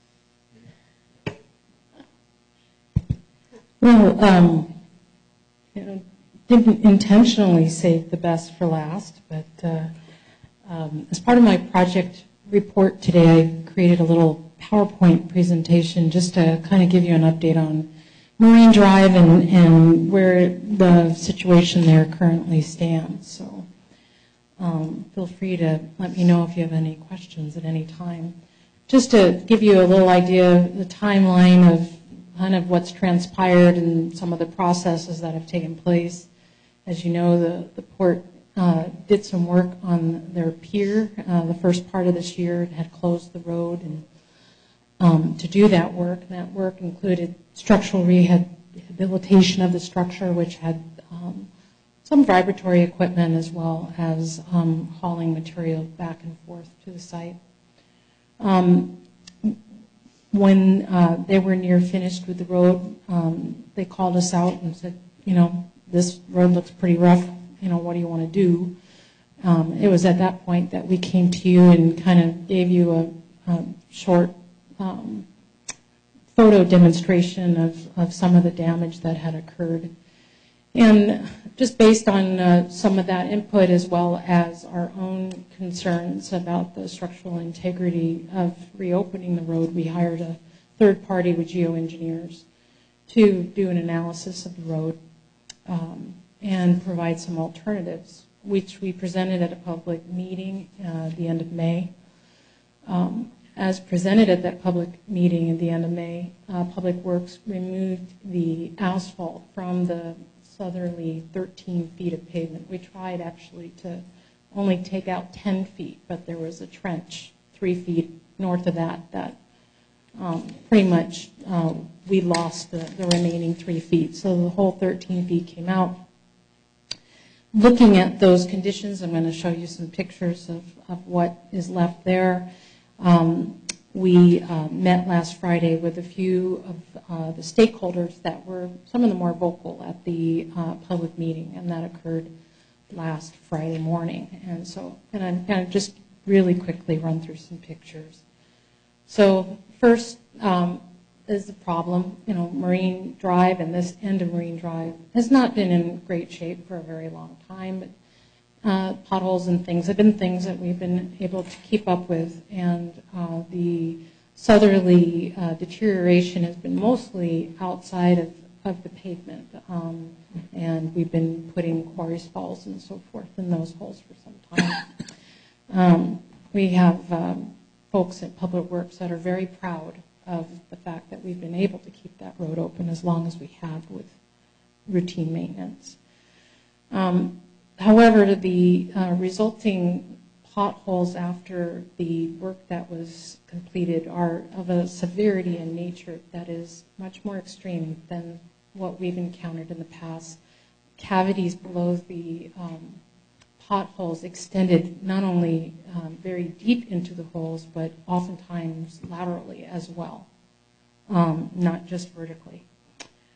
Well, um, you know, didn't intentionally save the best for last, but uh, um, as part of my project report today, I created a little PowerPoint presentation just to kind of give you an update on Marine Drive and, and where the situation there currently stands. So um, feel free to let me know if you have any questions at any time. Just to give you a little idea of the timeline of kind of what's transpired and some of the processes that have taken place. As you know, the, the port uh, did some work on their pier. Uh, the first part of this year had closed the road and um, to do that work. And that work included structural rehabilitation of the structure, which had um, some vibratory equipment as well as um, hauling material back and forth to the site. Um, when uh, they were near finished with the road, um, they called us out and said, you know, this road looks pretty rough, you know, what do you want to do? Um, it was at that point that we came to you and kind of gave you a, a short um, photo demonstration of, of some of the damage that had occurred. And just based on uh, some of that input as well as our own concerns about the structural integrity of reopening the road, we hired a third party with geoengineers to do an analysis of the road um, and provide some alternatives, which we presented at a public meeting uh, at the end of May. Um, as presented at that public meeting at the end of May, uh, Public Works removed the asphalt from the southerly thirteen feet of pavement. We tried actually to only take out ten feet, but there was a trench three feet north of that that um, pretty much uh, we lost the, the remaining three feet. So the whole thirteen feet came out. Looking at those conditions, I'm going to show you some pictures of, of what is left there. Um, We uh, met last Friday with a few of uh, the stakeholders that were some of the more vocal at the uh, public meeting, and that occurred last Friday morning. And so I'm going to kind of just really quickly run through some pictures. So first um, is the problem. You know, Marine Drive and this end of Marine Drive has not been in great shape for a very long time, but Uh, potholes and things have been things that we've been able to keep up with, and uh, the southerly uh, deterioration has been mostly outside of, of the pavement, um, and we've been putting quarry spalls and so forth in those holes for some time. Um, we have um, folks at Public Works that are very proud of the fact that we've been able to keep that road open as long as we have with routine maintenance. Um, However, the uh, resulting potholes after the work that was completed are of a severity and nature that is much more extreme than what we've encountered in the past. Cavities below the um, potholes extended not only um, very deep into the holes, but oftentimes laterally as well, um, not just vertically. Uh,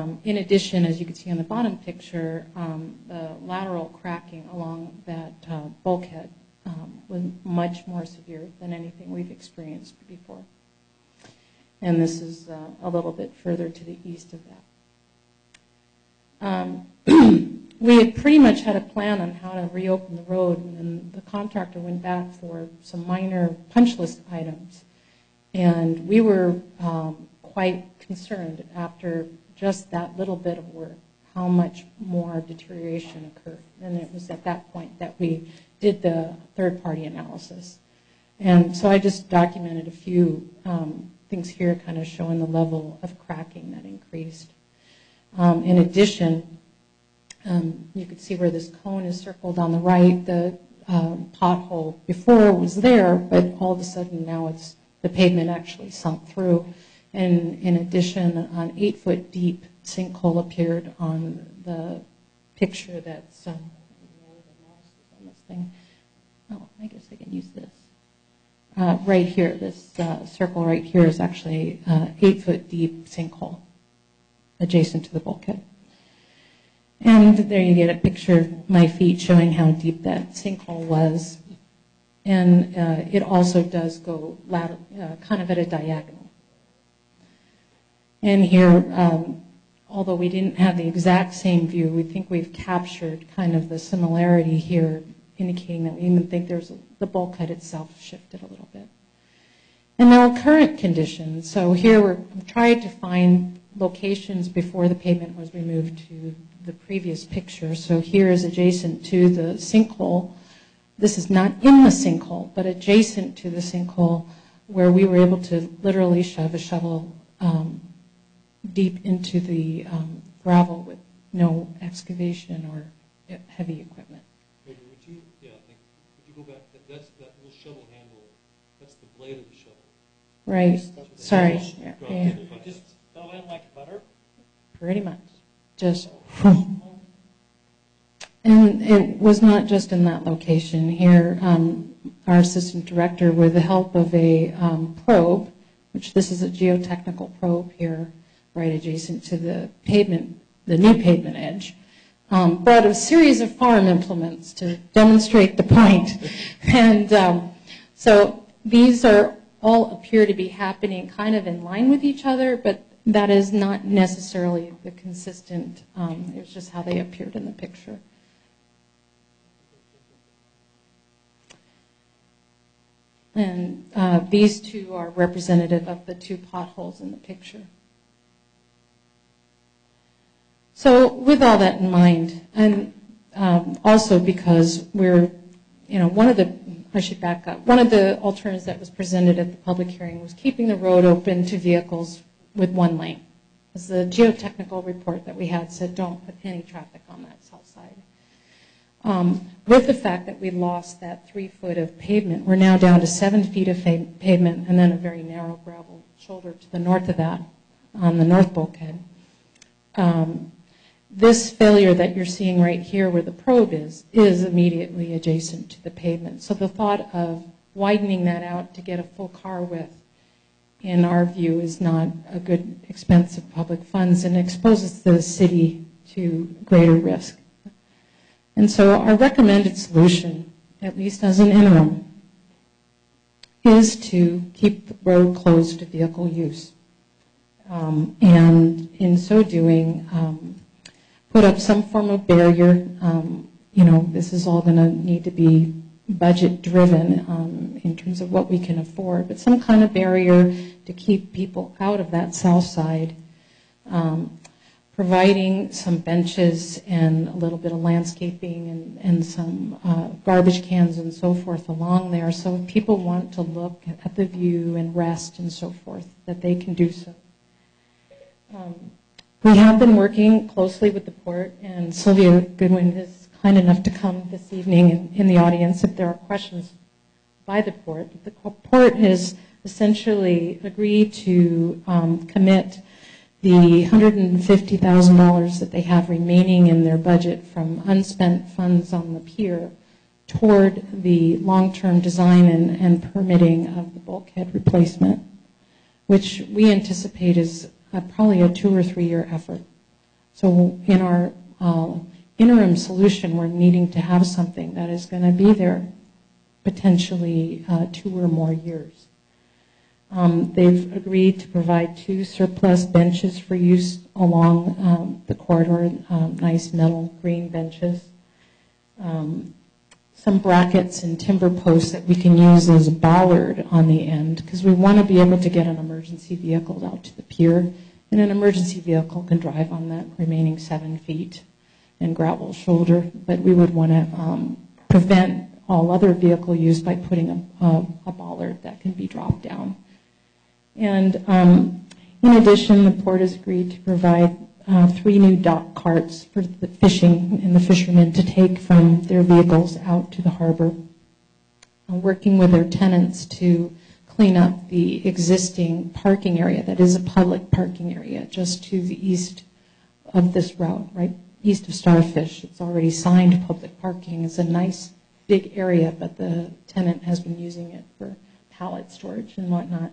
Um, in addition, as you can see on the bottom picture, um, the lateral cracking along that uh, bulkhead um, was much more severe than anything we've experienced before. And this is uh, a little bit further to the east of that. Um, we had pretty much had a plan on how to reopen the road, and then the contractor went back for some minor punch list items. And we were um, quite concerned after just that little bit of work, how much more deterioration occurred. And it was at that point that we did the third-party analysis. And so I just documented a few um, things here kind of showing the level of cracking that increased. Um, in addition, um, you could see where this cone is circled on the right. The um, pothole before was there, but all of a sudden now it's the pavement actually sunk through. And in addition, an eight-foot deep sinkhole appeared on the picture that's um, on this thing. Oh, I guess I can use this. Uh, right here, this uh, circle right here is actually uh, eight-foot deep sinkhole adjacent to the bulkhead. And there you get a picture of my feet showing how deep that sinkhole was. And uh, it also does go lateral, uh, kind of at a diagonal. And here, um, although we didn't have the exact same view, we think we've captured kind of the similarity here, indicating that we even think there's a, the bulkhead itself shifted a little bit. And now current conditions. So here we're trying to find locations before the pavement was removed to the previous picture. So here is adjacent to the sinkhole. This is not in the sinkhole, but adjacent to the sinkhole, where we were able to literally shove a shovel um, deep into the um, gravel with no excavation or heavy equipment. Maybe would you, yeah, I think, would you go back? That, that's that little shovel handle. That's the blade of the shovel. Right. So Sorry. Yeah. Yeah. It just fell in like butter? Pretty much. Just. And it was not just in that location. Here, um, our assistant director, with the help of a um, probe, which this is a geotechnical probe here, right adjacent to the pavement, the new pavement edge, um, brought a series of farm implements to demonstrate the point. And um, so these are all appear to be happening kind of in line with each other, but that is not necessarily the consistent, um, it was just how they appeared in the picture. And uh, these two are representative of the two potholes in the picture. So with all that in mind, and um, also because we're, you know, one of the, I should back up, one of the alternatives that was presented at the public hearing was keeping the road open to vehicles with one lane. As the geotechnical report that we had said, don't put any traffic on that south side. Um, with the fact that we lost that three foot of pavement, we're now down to seven feet of pavement and then a very narrow gravel shoulder to the north of that on the north bulkhead. Um, this failure that you're seeing right here where the probe is, is immediately adjacent to the pavement. So the thought of widening that out to get a full car width, in our view, is not a good expense of public funds and exposes the city to greater risk. And so our recommended solution, at least as an interim, is to keep the road closed to vehicle use. Um, and in so doing, um, put up some form of barrier. Um, you know, this is all going to need to be budget driven um, in terms of what we can afford, but some kind of barrier to keep people out of that south side. Um, providing some benches and a little bit of landscaping and, and some uh, garbage cans and so forth along there, so if people want to look at the view and rest and so forth, that they can do so. Um, we have been working closely with the port, and Sylvia Goodwin is kind enough to come this evening in, in the audience if there are questions by the port. The port has essentially agreed to um, commit the one hundred fifty thousand dollars that they have remaining in their budget from unspent funds on the pier toward the long-term design and, and permitting of the bulkhead replacement, which we anticipate is a, probably a two or three year effort. So in our uh, interim solution, we're needing to have something that is going to be there potentially uh, two or more years. Um, they've agreed to provide two surplus benches for use along um, the corridor, um, nice metal green benches. Um, some brackets and timber posts that we can use as a bollard on the end, because we want to be able to get an emergency vehicle out to the pier, and an emergency vehicle can drive on that remaining seven feet and gravel shoulder, but we would want to um, prevent all other vehicle use by putting a, a, a bollard that can be dropped down. And um, in addition, the port has agreed to provide uh, three new dock carts for the fishing and the fishermen to take from their vehicles out to the harbor, uh, working with their tenants to clean up the existing parking area that is a public parking area just to the east of this route, right east of Starfish. It's already signed public parking. It's a nice big area, but the tenant has been using it for pallet storage and whatnot.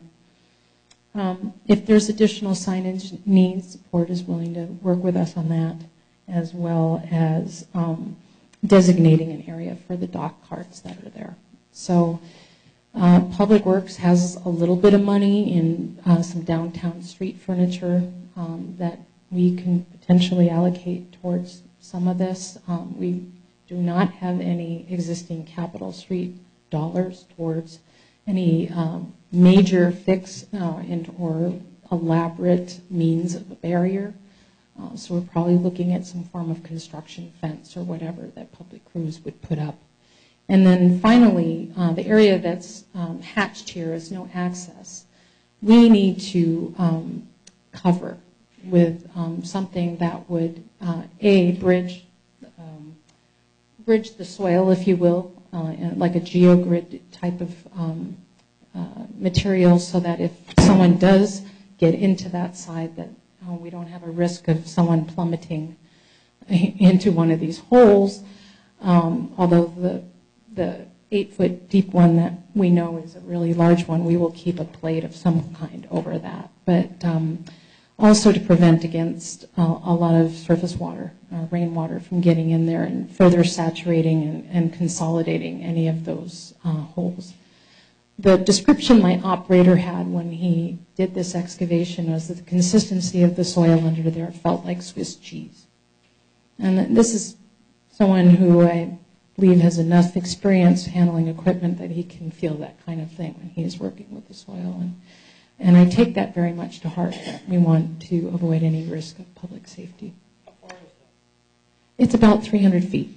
Um, if there's additional signage needs, the port is willing to work with us on that, as well as um, designating an area for the dock carts that are there. So uh, Public Works has a little bit of money in uh, some downtown street furniture um, that we can potentially allocate towards some of this. Um, we do not have any existing Capitol Street dollars towards any um, major fix uh, and or elaborate means of a barrier. Uh, so we're probably looking at some form of construction fence or whatever that Public Crews would put up. And then finally, uh, the area that's um, hatched here is no access. We need to um, cover with um, something that would, uh, A, bridge, um, bridge the soil, if you will, uh, like a geogrid type of um, uh, material, so that if someone does get into that side, that uh, we don't have a risk of someone plummeting into one of these holes, um, although the the eight foot deep one that we know is a really large one, we will keep a plate of some kind over that. But um, also to prevent against uh, a lot of surface water, uh, rainwater from getting in there and further saturating and, and consolidating any of those uh, holes. The description my operator had when he did this excavation was that the consistency of the soil under there felt like Swiss cheese. And this is someone who I believe has enough experience handling equipment that he can feel that kind of thing when he is working with the soil. And, and I take that very much to heart, that we want to avoid any risk of public safety. How far is that? It's about three hundred feet.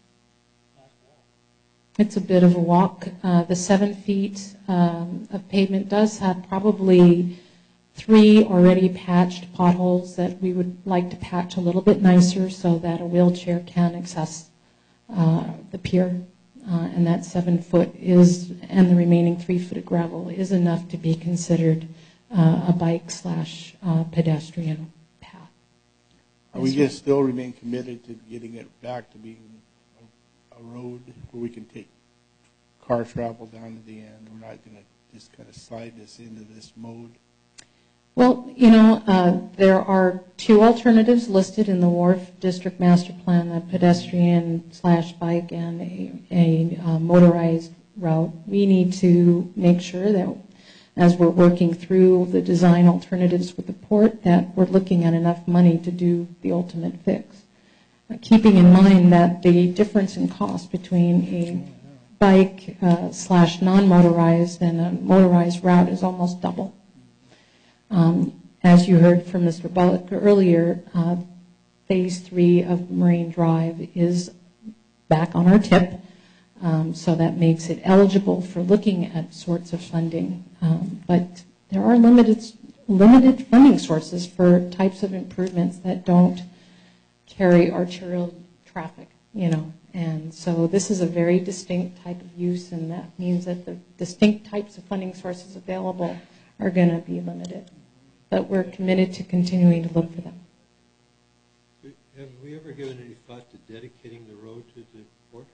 It's a bit of a walk. Uh, the seven feet um, of pavement does have probably three already patched potholes that we would like to patch a little bit nicer so that a wheelchair can access uh, the pier. Uh, and that seven foot is, and the remaining three foot of gravel is enough to be considered uh, a bike slash uh, pedestrian path. Are we going to still remain committed to getting it back to being a, a road where we can take car travel down to the end? We're not going to just kind of slide this into this mode? Well, you know, uh, there are two alternatives listed in the Wharf District Master Plan, a pedestrian slash bike and a, a uh, motorized route. We need to make sure that as we're working through the design alternatives with the port, that we're looking at enough money to do the ultimate fix. Uh, keeping in mind that the difference in cost between a bike uh, slash non-motorized and a motorized route is almost double. Um, as you heard from Mister Bullock earlier, uh, phase three of Marine Drive is back on our tip, um, so that makes it eligible for looking at sorts of funding. Um, but there are limited, limited funding sources for types of improvements that don't carry arterial traffic, you know. And so this is a very distinct type of use, and that means that the distinct types of funding sources available are going to be limited. But we're committed to continuing to look for them. Have we ever given any thought to dedicating the road to the port?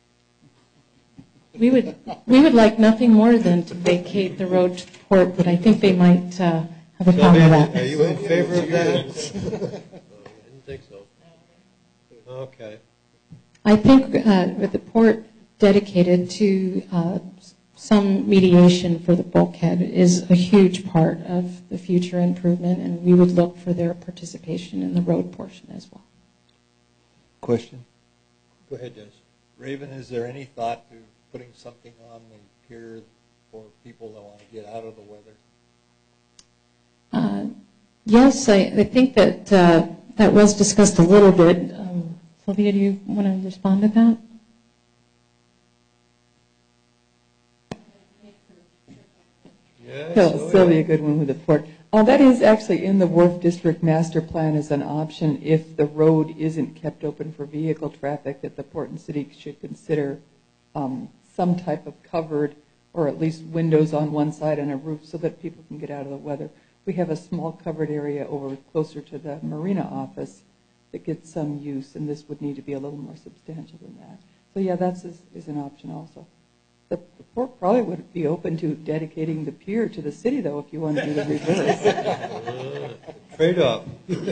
We would, we would like nothing more than to vacate the road to the port, but I think they might uh, have a problem with that. Are you in favor of that? I didn't think so. Okay. I think uh, with the port dedicated to uh, some mediation for the bulkhead is a huge part of the future improvement, and we would look for their participation in the road portion as well. Question. Go ahead, Dennis. Raven, is there any thought to putting something on the pier for people that want to get out of the weather? Uh, yes, I, I think that uh, that was discussed a little bit. Um, Sylvia, do you want to respond to that? Yes, So, oh, Sylvia yeah. Goodwin with the port. Uh, that is actually in the Wharf District Master Plan as an option if the road isn't kept open for vehicle traffic, that the port and city should consider um, some type of covered or at least windows on one side and a roof so that people can get out of the weather. We have a small covered area over closer to the marina office that gets some use, and this would need to be a little more substantial than that. So yeah, that's is, is an option also. The, the port probably would be open to dedicating the pier to the city, though, if you want to do the reverse. uh, trade-off.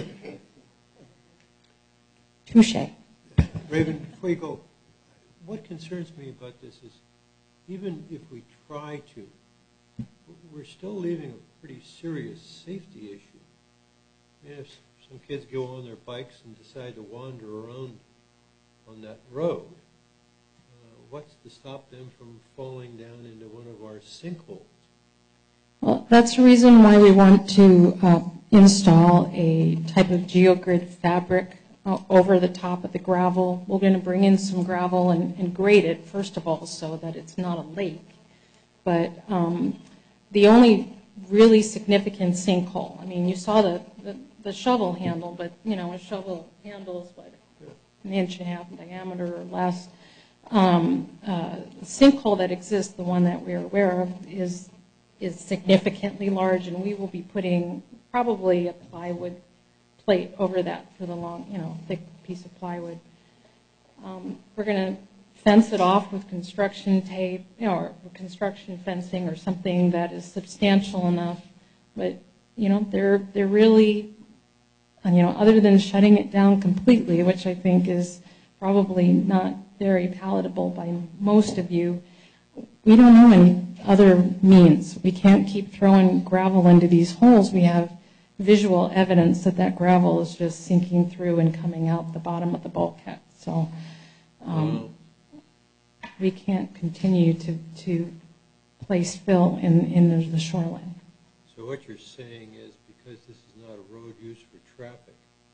Touche. Raven, before you go, what concerns me about this is even if we try to, we're still leaving a pretty serious safety issue. I mean, if some kids go on their bikes and decide to wander around on that road, uh, what's to stop them from falling down into one of our sinkholes? Well, that's the reason why we want to uh, install a type of geogrid fabric uh, over the top of the gravel. We're going to bring in some gravel and, and grade it, first of all, so that it's not a lake. But um, the only really significant sinkhole, I mean, you saw the, the, the shovel handle, but, you know, a shovel handle is, what, an inch and a half in diameter or less. Um, uh, the sinkhole that exists, the one that we're aware of, is is significantly large, and we will be putting probably a plywood plate over that for the long, you know, thick piece of plywood. Um, we're going to fence it off with construction tape, you know, or construction fencing or something that is substantial enough. But, you know, they're they're really, you know, other than shutting it down completely, which I think is probably not very palatable by most of you, we don't know any other means. We can't keep throwing gravel into these holes. We have visual evidence that that gravel is just sinking through and coming out the bottom of the bulkhead. So um, we can't continue to, to place fill in, in the shoreline. So what you're saying is because this is not a road used for traffic,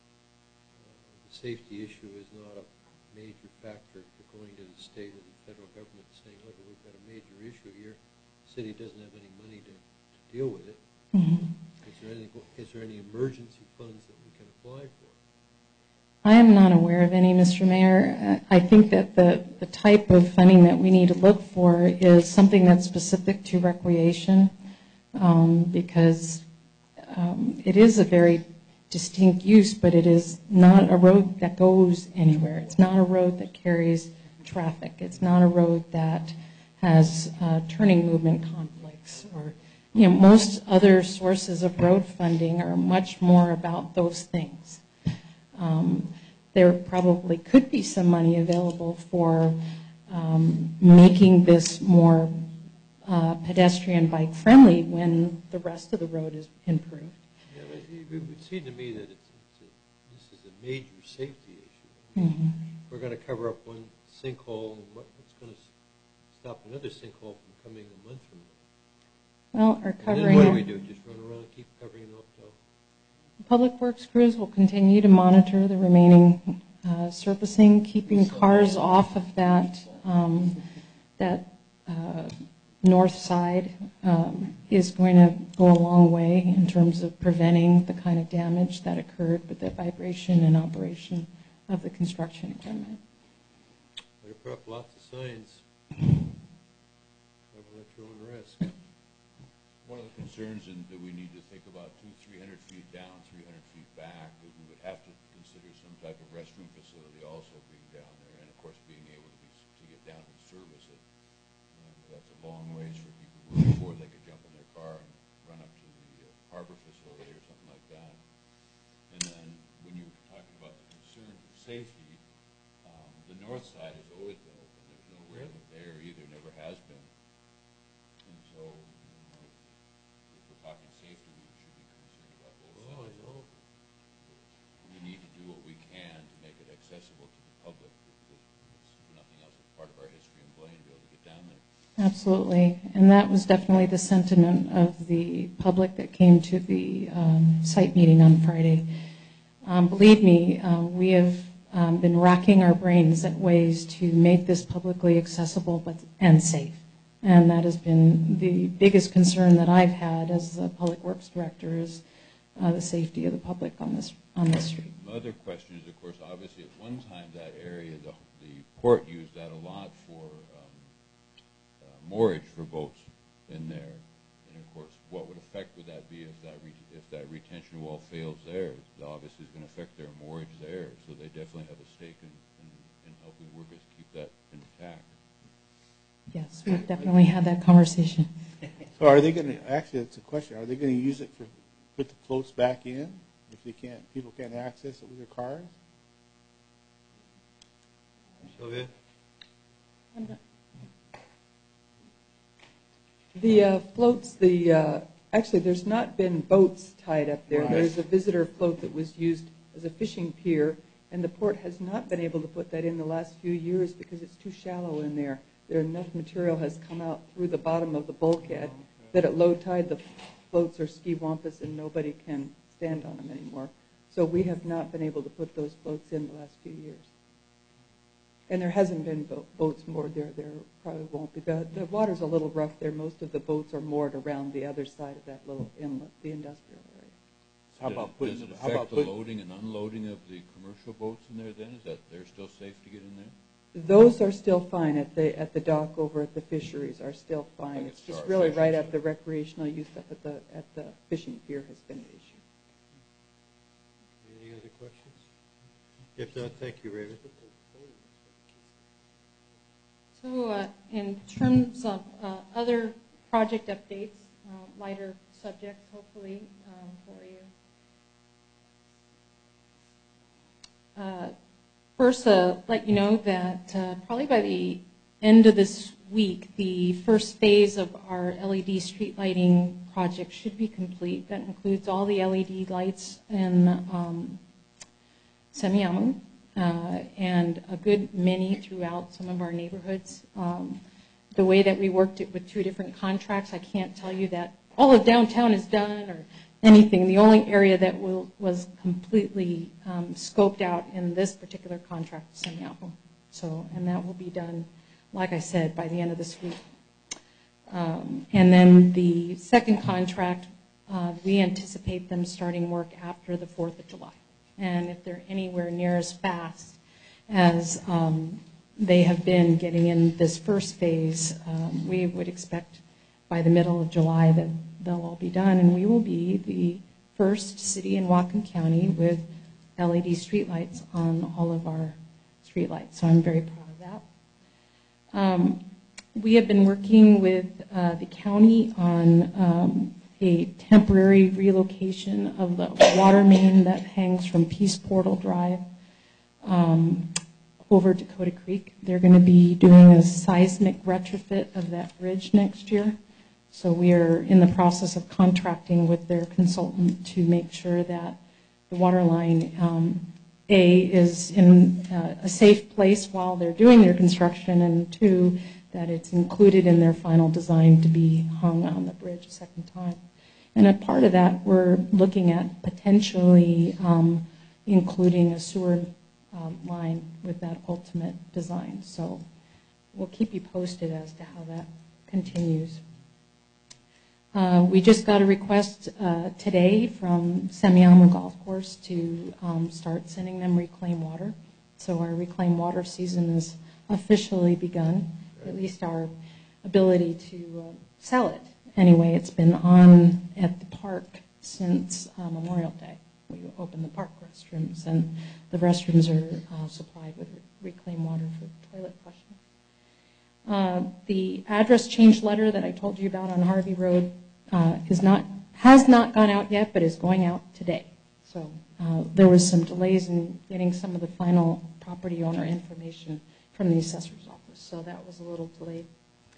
uh, the safety issue is not a major factor for going to the state or the federal government saying, look, we've got a major issue here. The city doesn't have any money to, to deal with it. Mm-hmm. Is there any, is there any emergency funds that we can apply for? I am not aware of any, Mister Mayor. Uh, I think that the, the type of funding that we need to look for is something that's specific to recreation, um, because um, it is a very distinct use, but it is not a road that goes anywhere. It's not a road that carries traffic. It's not a road that has uh, turning movement conflicts, or, you know, most other sources of road funding are much more about those things. Um, there probably could be some money available for um, making this more uh, pedestrian bike friendly when the rest of the road is improved. Yeah, but it would seem to me that it's, it's a, this is a major safety issue. I mean, Mm-hmm. we're going to cover up one sinkhole, and what, what's going to stop another sinkhole from coming a month from now? Well, our And covering. then what do we do? Just run around and keep covering it up till? Public Works crews will continue to monitor the remaining uh, surfacing, keeping cars off of that um, that uh, north side um, is going to go a long way in terms of preventing the kind of damage that occurred with the vibration and operation of the construction equipment. Better put up lots of signs. Cover at your own risk. One of the concerns in, that we need to think about too, three hundred feet down, three hundred feet back, that we would have to consider some type of restroom facility also being down there, and of course being able to be to get down and service it. Um, that's a long ways for people who before they could jump in their car and run up to the uh, harbor facility or something like that. And then when you were talking about the concern of safety, north side has always been open. There's no railing there either, never has been. And so, you know, if we're talking safety, we should be concerned about both sides. Oh, I know. We need to do what we can to make it accessible to the public, because if nothing else, it's part of our history in Blaine to be able to get down there. Absolutely, and that was definitely the sentiment of the public that came to the um, site meeting on Friday. Um, believe me, um, we have um, been racking our brains at ways to make this publicly accessible but and safe, and that has been the biggest concern that I've had as the Public Works Director is uh, the safety of the public on this on this street. The other question is, of course, obviously at one time that area, the, the port used that a lot for moorage for boats in there, and of course, what would effect would that be if that re if that retention wall fails there? It obviously is going to affect their moorage there, so they definitely have a stake in, in, in helping workers keep that intact. Yes, we've definitely had that conversation. So are they going to, actually it's a question, are they going to use it for, put the floats back in if they can't, people can't access it with their cars? Sylvia? I'm not The uh, floats, the uh, actually there's not been boats tied up there. Right. There's a visitor float that was used as a fishing pier, and the port has not been able to put that in the last few years because it's too shallow in there. There enough material has come out through the bottom of the bulkhead that at low tide the floats are ski wampus and nobody can stand on them anymore. So we have not been able to put those floats in the last few years. And there hasn't been bo boats moored there. There probably won't be. The, the water's a little rough there. Most of the boats are moored around the other side of that little inlet, the industrial area. So how about putting, does it affect how about the put, loading and unloading of the commercial boats in there then? Is that they're still safe to get in there? Those are still fine at the at the dock over at the fisheries are still fine. Like it's at just Star really Fish right and at stuff. the recreational use up at the at the fishing pier has been the issue. Any other questions? If not, thank you, Raven. So uh, in terms of uh, other project updates, uh, lighter subjects hopefully um, for you. Uh, first, uh, let you know that uh, probably by the end of this week, the first phase of our L E D street lighting project should be complete. That includes all the L E D lights in um, Semiahmoo. Uh, and a good many throughout some of our neighborhoods. Um, the way that we worked it with two different contracts, I can't tell you that all of downtown is done or anything. The only area that will, was completely um, scoped out in this particular contract is Semiahmoo. So, and that will be done, like I said, by the end of this week. Um, and then the second contract, uh, we anticipate them starting work after the fourth of July. And if they're anywhere near as fast as um, they have been getting in this first phase, um, we would expect by the middle of July that they'll all be done, and we will be the first city in Whatcom County with L E D streetlights on all of our streetlights. So I'm very proud of that. Um, we have been working with uh, the county on um, a temporary relocation of the water main that hangs from Peace Portal Drive um, over Dakota Creek. They're going to be doing a seismic retrofit of that bridge next year. So we are in the process of contracting with their consultant to make sure that the water line, um, A, is in uh, a safe place while they're doing their construction, and two, that it's included in their final design to be hung on the bridge a second time. And a part of that, we're looking at potentially um, including a sewer um, line with that ultimate design. So we'll keep you posted as to how that continues. Uh, we just got a request uh, today from Semiahmoo Golf Course to um, start sending them reclaimed water. So our reclaimed water season has officially begun, at least our ability to uh, sell it. Anyway, it's been on at the park since uh, Memorial Day. We opened the park restrooms, and the restrooms are uh, supplied with reclaimed water for toilet flushing. Uh, the address change letter that I told you about on Harvey Road uh, is not has not gone out yet, but is going out today. So uh, there was some delays in getting some of the final property owner information from the assessor's office, so that was a little delayed.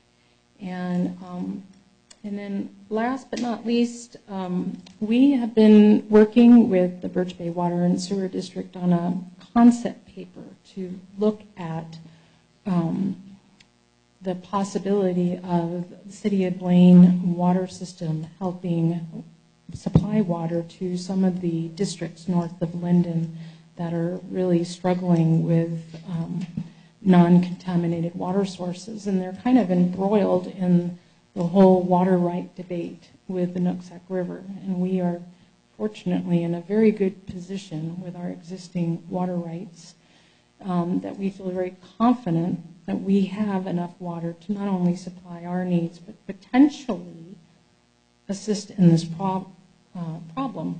And um, and then last but not least, um, we have been working with the Birch Bay Water and Sewer District on a concept paper to look at um, the possibility of the City of Blaine water system helping supply water to some of the districts north of Linden that are really struggling with um, non-contaminated water sources. And they're kind of embroiled in the whole water right debate with the Nooksack River. And we are fortunately in a very good position with our existing water rights um, that we feel very confident that we have enough water to not only supply our needs, but potentially assist in this prob uh, problem.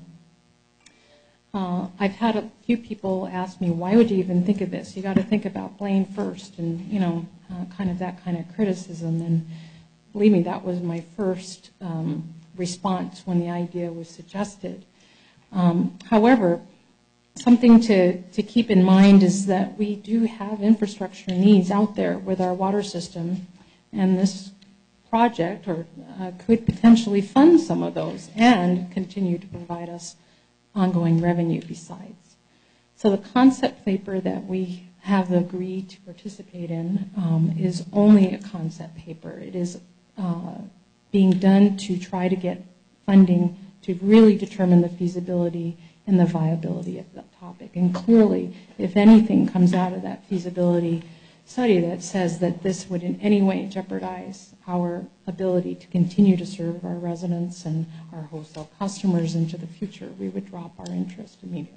Uh, I've had a few people ask me, why would you even think of this? You got to think about Blaine first, and you know, uh, kind of that kind of criticism. And believe me, that was my first um, response when the idea was suggested. Um, however, something to, to keep in mind is that we do have infrastructure needs out there with our water system, and this project or uh, could potentially fund some of those and continue to provide us ongoing revenue besides. So the concept paper that we have agreed to participate in um, is only a concept paper. It is uh, being done to try to get funding to really determine the feasibility and the viability of that topic. And clearly, if anything comes out of that feasibility study that says that this would in any way jeopardize our ability to continue to serve our residents and our wholesale customers into the future, we would drop our interest immediately.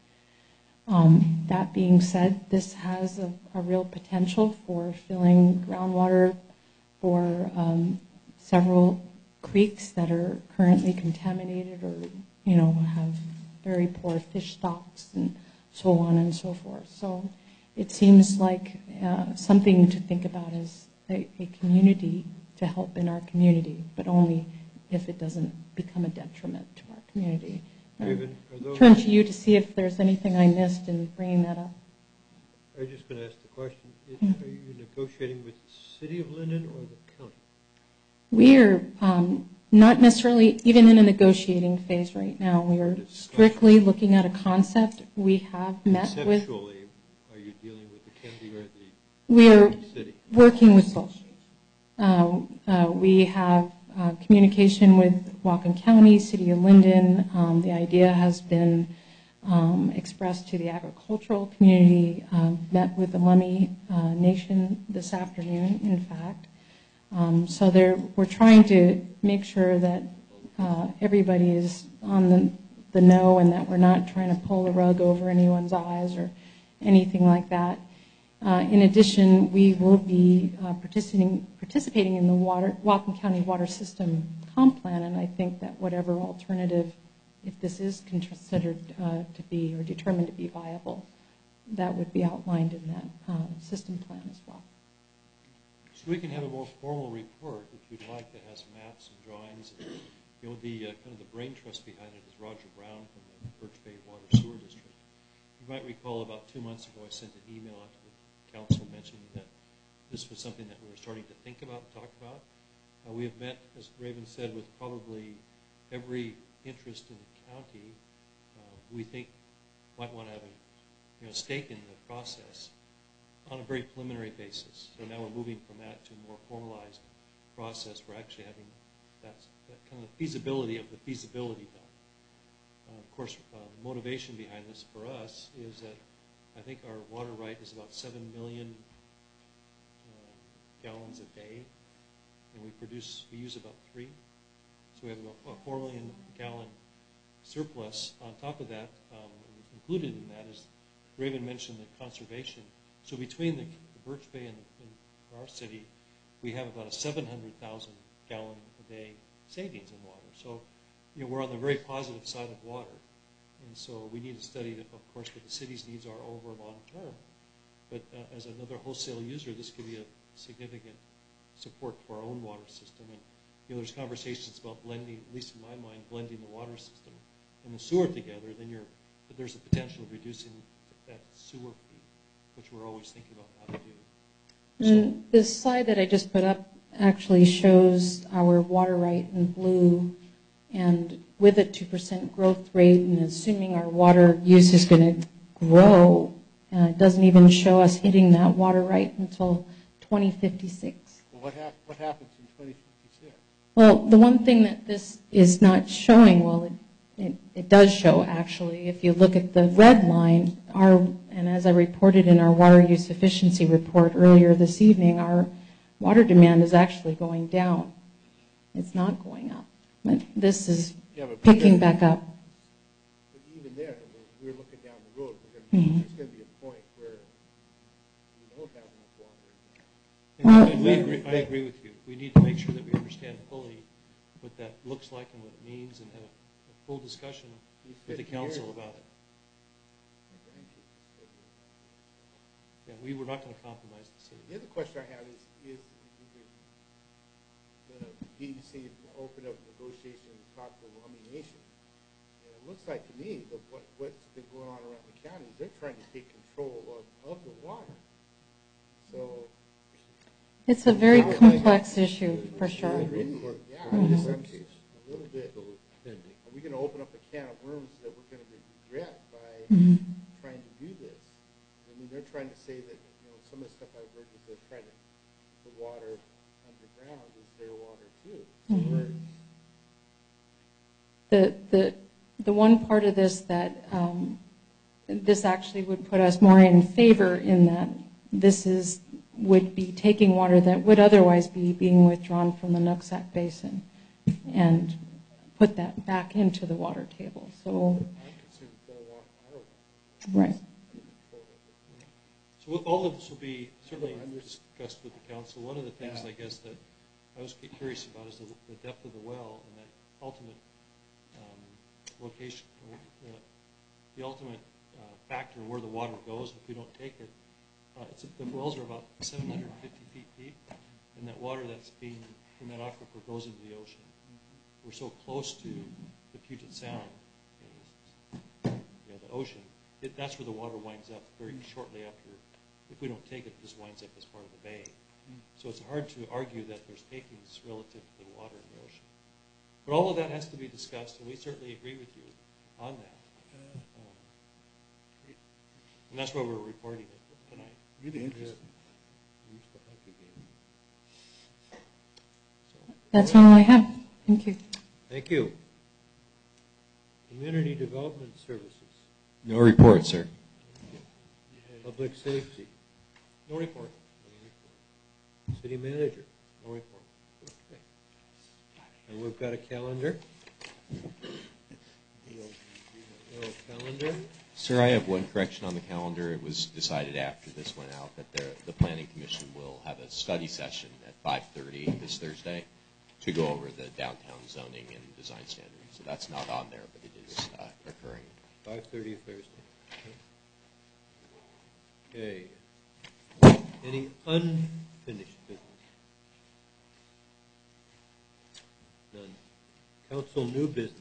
Um, that being said, this has a, a real potential for filling groundwater for um, several creeks that are currently contaminated or, you know, have very poor fish stocks and so on and so forth. So it seems like uh, something to think about as a, a community to help in our community, but only if it doesn't become a detriment to our community. David, are those, turn to you to see if there's anything I missed in bringing that up. I was just going to ask the question, Mm-hmm. are you negotiating with the City of Linden or the county? We're um, not necessarily even in a negotiating phase right now. We are strictly looking at a concept. We have met with... Conceptually, are you dealing with the county or the We are city? working with both. Uh, uh, we have uh, communication with Whatcom County, City of Linden. Um, the idea has been um, expressed to the agricultural community, uh, met with the Lummi uh, Nation this afternoon, in fact. Um, so there, we're trying to make sure that uh, everybody is on the, the know and that we're not trying to pull the rug over anyone's eyes or anything like that. Uh, in addition, we will be uh, participating, participating in the water, Whatcom County Water System Comp Plan, and I think that whatever alternative, if this is considered uh, to be or determined to be viable, that would be outlined in that uh, system plan as well. So we can have a more formal report, if you'd like, that has maps and drawings. And, you know, the uh, kind of the brain trust behind it is Roger Brown from the Birch Bay Water Sewer District. You might recall about two months ago I sent an email out to the council mentioning that this was something that we were starting to think about and talk about. Uh, we have met, as Raven said, with probably every interest in the county. Uh, we think might want to have a you know, stake in the process on a very preliminary basis. So now we're moving from that to a more formalized process. We're actually having that, that kind of feasibility of the feasibility done. Uh, of course, uh, the motivation behind this for us is that I think our water right is about seven million uh, gallons a day, and we produce, we use about three. So we have about a four million gallon surplus. On top of that, um, included in that is, Raven mentioned the conservation. So between the, the Birch Bay and, the, and our city, we have about a seven hundred thousand gallon a day savings in water. So, you know, we're on the very positive side of water. And so we need to study, of course, what the city's needs are over long term. But uh, as another wholesale user, this could be a significant support for our own water system. And, you know, there's conversations about blending, at least in my mind, blending the water system and the sewer together, then you're, but there's a potential of reducing that sewer fee, which we're always thinking about how to do. And this slide that I just put up actually shows our water right in blue, and with a two percent growth rate, and assuming our water use is going to grow, uh, it doesn't even show us hitting that water right until twenty fifty-six. Well, what, hap- what happens in twenty fifty-six? Well, the one thing that this is not showing, well, it, it, it does show actually. If you look at the red line, our, and as I reported in our water use efficiency report earlier this evening, our water demand is actually going down. It's not going up. But this is Yeah, but picking because- back up. But even there, we're, we're looking down the road. We're gonna, Mhm. There's going to be a point where we don't have enough water. And Well- and we agree, I agree with you. We need to make sure that we understand fully what that looks like and what it means, and have a full discussion with the council about it. Yeah, we were not going to compromise the city. The other question I have is, is the D E C opened up negotiations and talked to Lummi Nation. And it looks like to me that what, what's been going on around the county is they're trying to take control of, of the water. So. It's a very complex issue, for sure. It really is, yeah, I just, I'm just a little bit, are we going to open up a can of worms that we're going to regret by Mhm. trying to do this? I mean, they're trying to say that, you know, some of the stuff I've heard is they're trying to, the water underground is their water too. So Mhm. we're, The, the, the one part of this that um, this actually would put us more in favor in that this is, would be taking water that would otherwise be being withdrawn from the Nooksack Basin and put that back into the water table. So, I'm concerned they don't want our water. right. So all of this will be certainly discussed with the council. One of the things, I guess, that I was curious about is the, the depth of the well and that ultimate um, location, or the, the ultimate uh, factor where the water goes if we don't take it. Uh, it's, the wells are about seven hundred fifty feet deep, and that water that's being in that aquifer goes into the ocean. We're so close to the Puget Sound, you know, the ocean. It, that's where the water winds up very shortly after. If we don't take it, it just winds up as part of the bay. So it's hard to argue that there's takings relative to the water in the ocean. But all of that has to be discussed, and we certainly agree with you on that. Um, and that's why we're reporting it tonight. Really interesting. That's all I have. Thank you. Thank you. Community Development Services. No report, sir. Public Safety. No report. City Manager. No report. Okay. And we've got a calendar. Little calendar. Sir, I have one correction on the calendar. It was decided after this went out that the, the Planning Commission will have a study session at five thirty this Thursday to go over the downtown zoning and design standards. So that's not on there, but it is uh, occurring. five thirty Thursday. Okay. Any unfinished business? None. Council new business.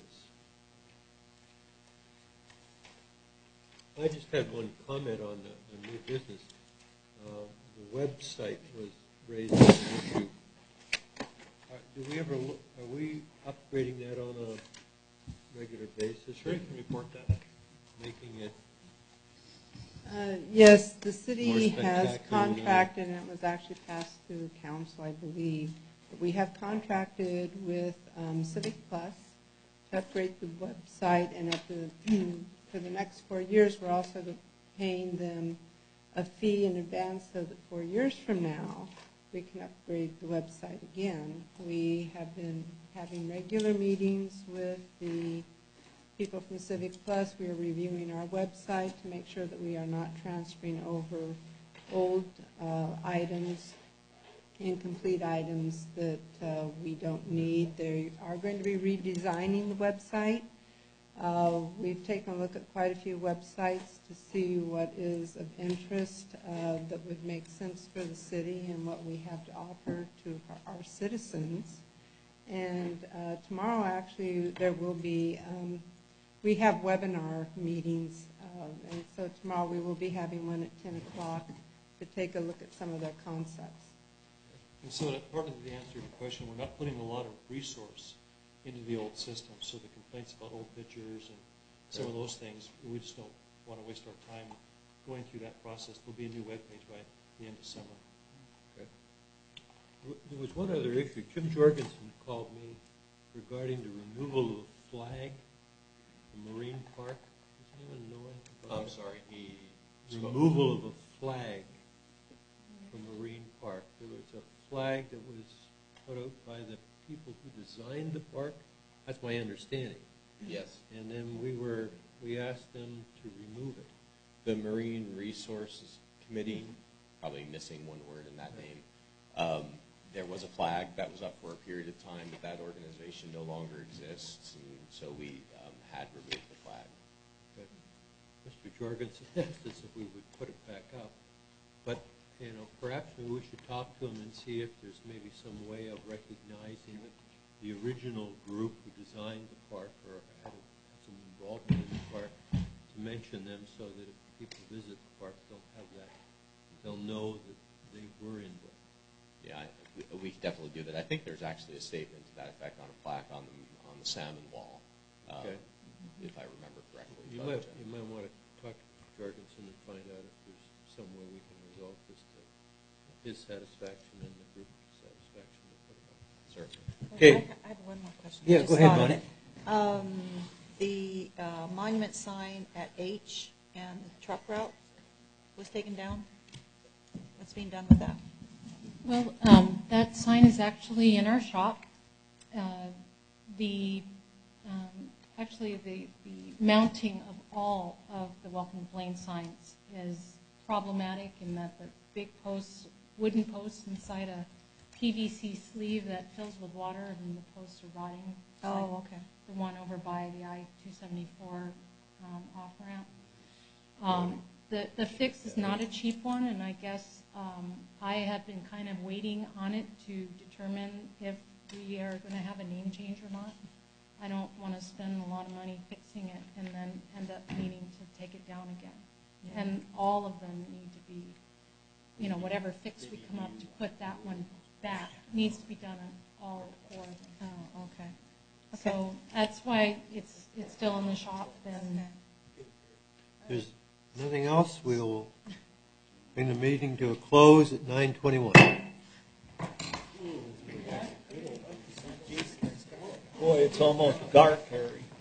I just had one comment on the, the new business. Uh, the website was raised as an issue. Uh, do we ever look, are we upgrading that on a regular basis? Sure, you can report that. Making it Uh, Yes, the More city has spectacular than- contracted, and it was actually passed through council, I believe. But we have contracted with um, Civic Plus to upgrade the website, and at the, for the next four years, we're also paying them a fee in advance so that four years from now, we can upgrade the website again. We have been having regular meetings with the people from Civic Plus. We are reviewing our website to make sure that we are not transferring over old uh, items, incomplete items that uh, we don't need. They are going to be redesigning the website. Uh, we've taken a look at quite a few websites to see what is of interest uh, that would make sense for the city and what we have to offer to our, our citizens. And uh, tomorrow, actually, there will be um, we have webinar meetings, uh, and so tomorrow we will be having one at ten o'clock to take a look at some of their concepts. And so that part of the answer to your question, we're not putting a lot of resource into the old system, so the complaints about old pictures and some of those things, we just don't want to waste our time going through that process. There'll be a new webpage by the end of summer. Okay. There was one other issue. Jim Jorgensen called me regarding the removal of a flag from Marine Park. Does anyone know anything about I'm that? sorry, he... Removal of a flag from Marine Park. There was a flag that was put out by the people who designed the park. That's my understanding. Yes. And then we were, we asked them to remove it. The Marine Resources Committee, probably missing one word in that name, um, there was a flag that was up for a period of time, but that organization no longer exists, and so we um, had removed the flag. But Mister Jorgensen asked us if we would put it back up. But, you know, perhaps maybe we should talk to him and see if there's maybe some way of recognizing the original group who designed the park or had, a, had some involvement in the park, to mention them so that if people visit the park, they'll have that, they'll know that they were involved. Yeah, I, we, we can definitely do that. I think there's actually a statement to that effect on a plaque on the, on the salmon wall, um, Okay. if I remember correctly. You but, might, uh, you might want to talk to Jorgensen and find out if there's some way we can resolve this to his satisfaction and the group's satisfaction to put it up. Certainly. Okay. I ha- I have one more question. Yeah, I just go ahead, thought of Bonnie. it. Um, the uh, monument sign at H and the truck route was taken down. What's being done with that? Well, um, that sign is actually in our shop. Uh, the um, actually the, the mounting of all of the Welcome to Blaine signs is problematic in that the big posts, wooden posts inside a P V C sleeve that fills with water and the posts are rotting. It's like Oh, okay. the one over by the I two seventy-four um, off ramp. Um, the the fix is not a cheap one, and I guess um, I have been kind of waiting on it to determine if we are going to have a name change or not. I don't want to spend a lot of money fixing it and then end up needing to take it down again. Yeah. And all of them need to be, you know, whatever fix we come up to put that one back needs to be done on all four of them. Oh, okay. Okay. So that's why it's it's still in the shop. And Okay. There's nothing else. We'll bring the meeting to a close at nine twenty-one. Boy, it's almost dark, Harry.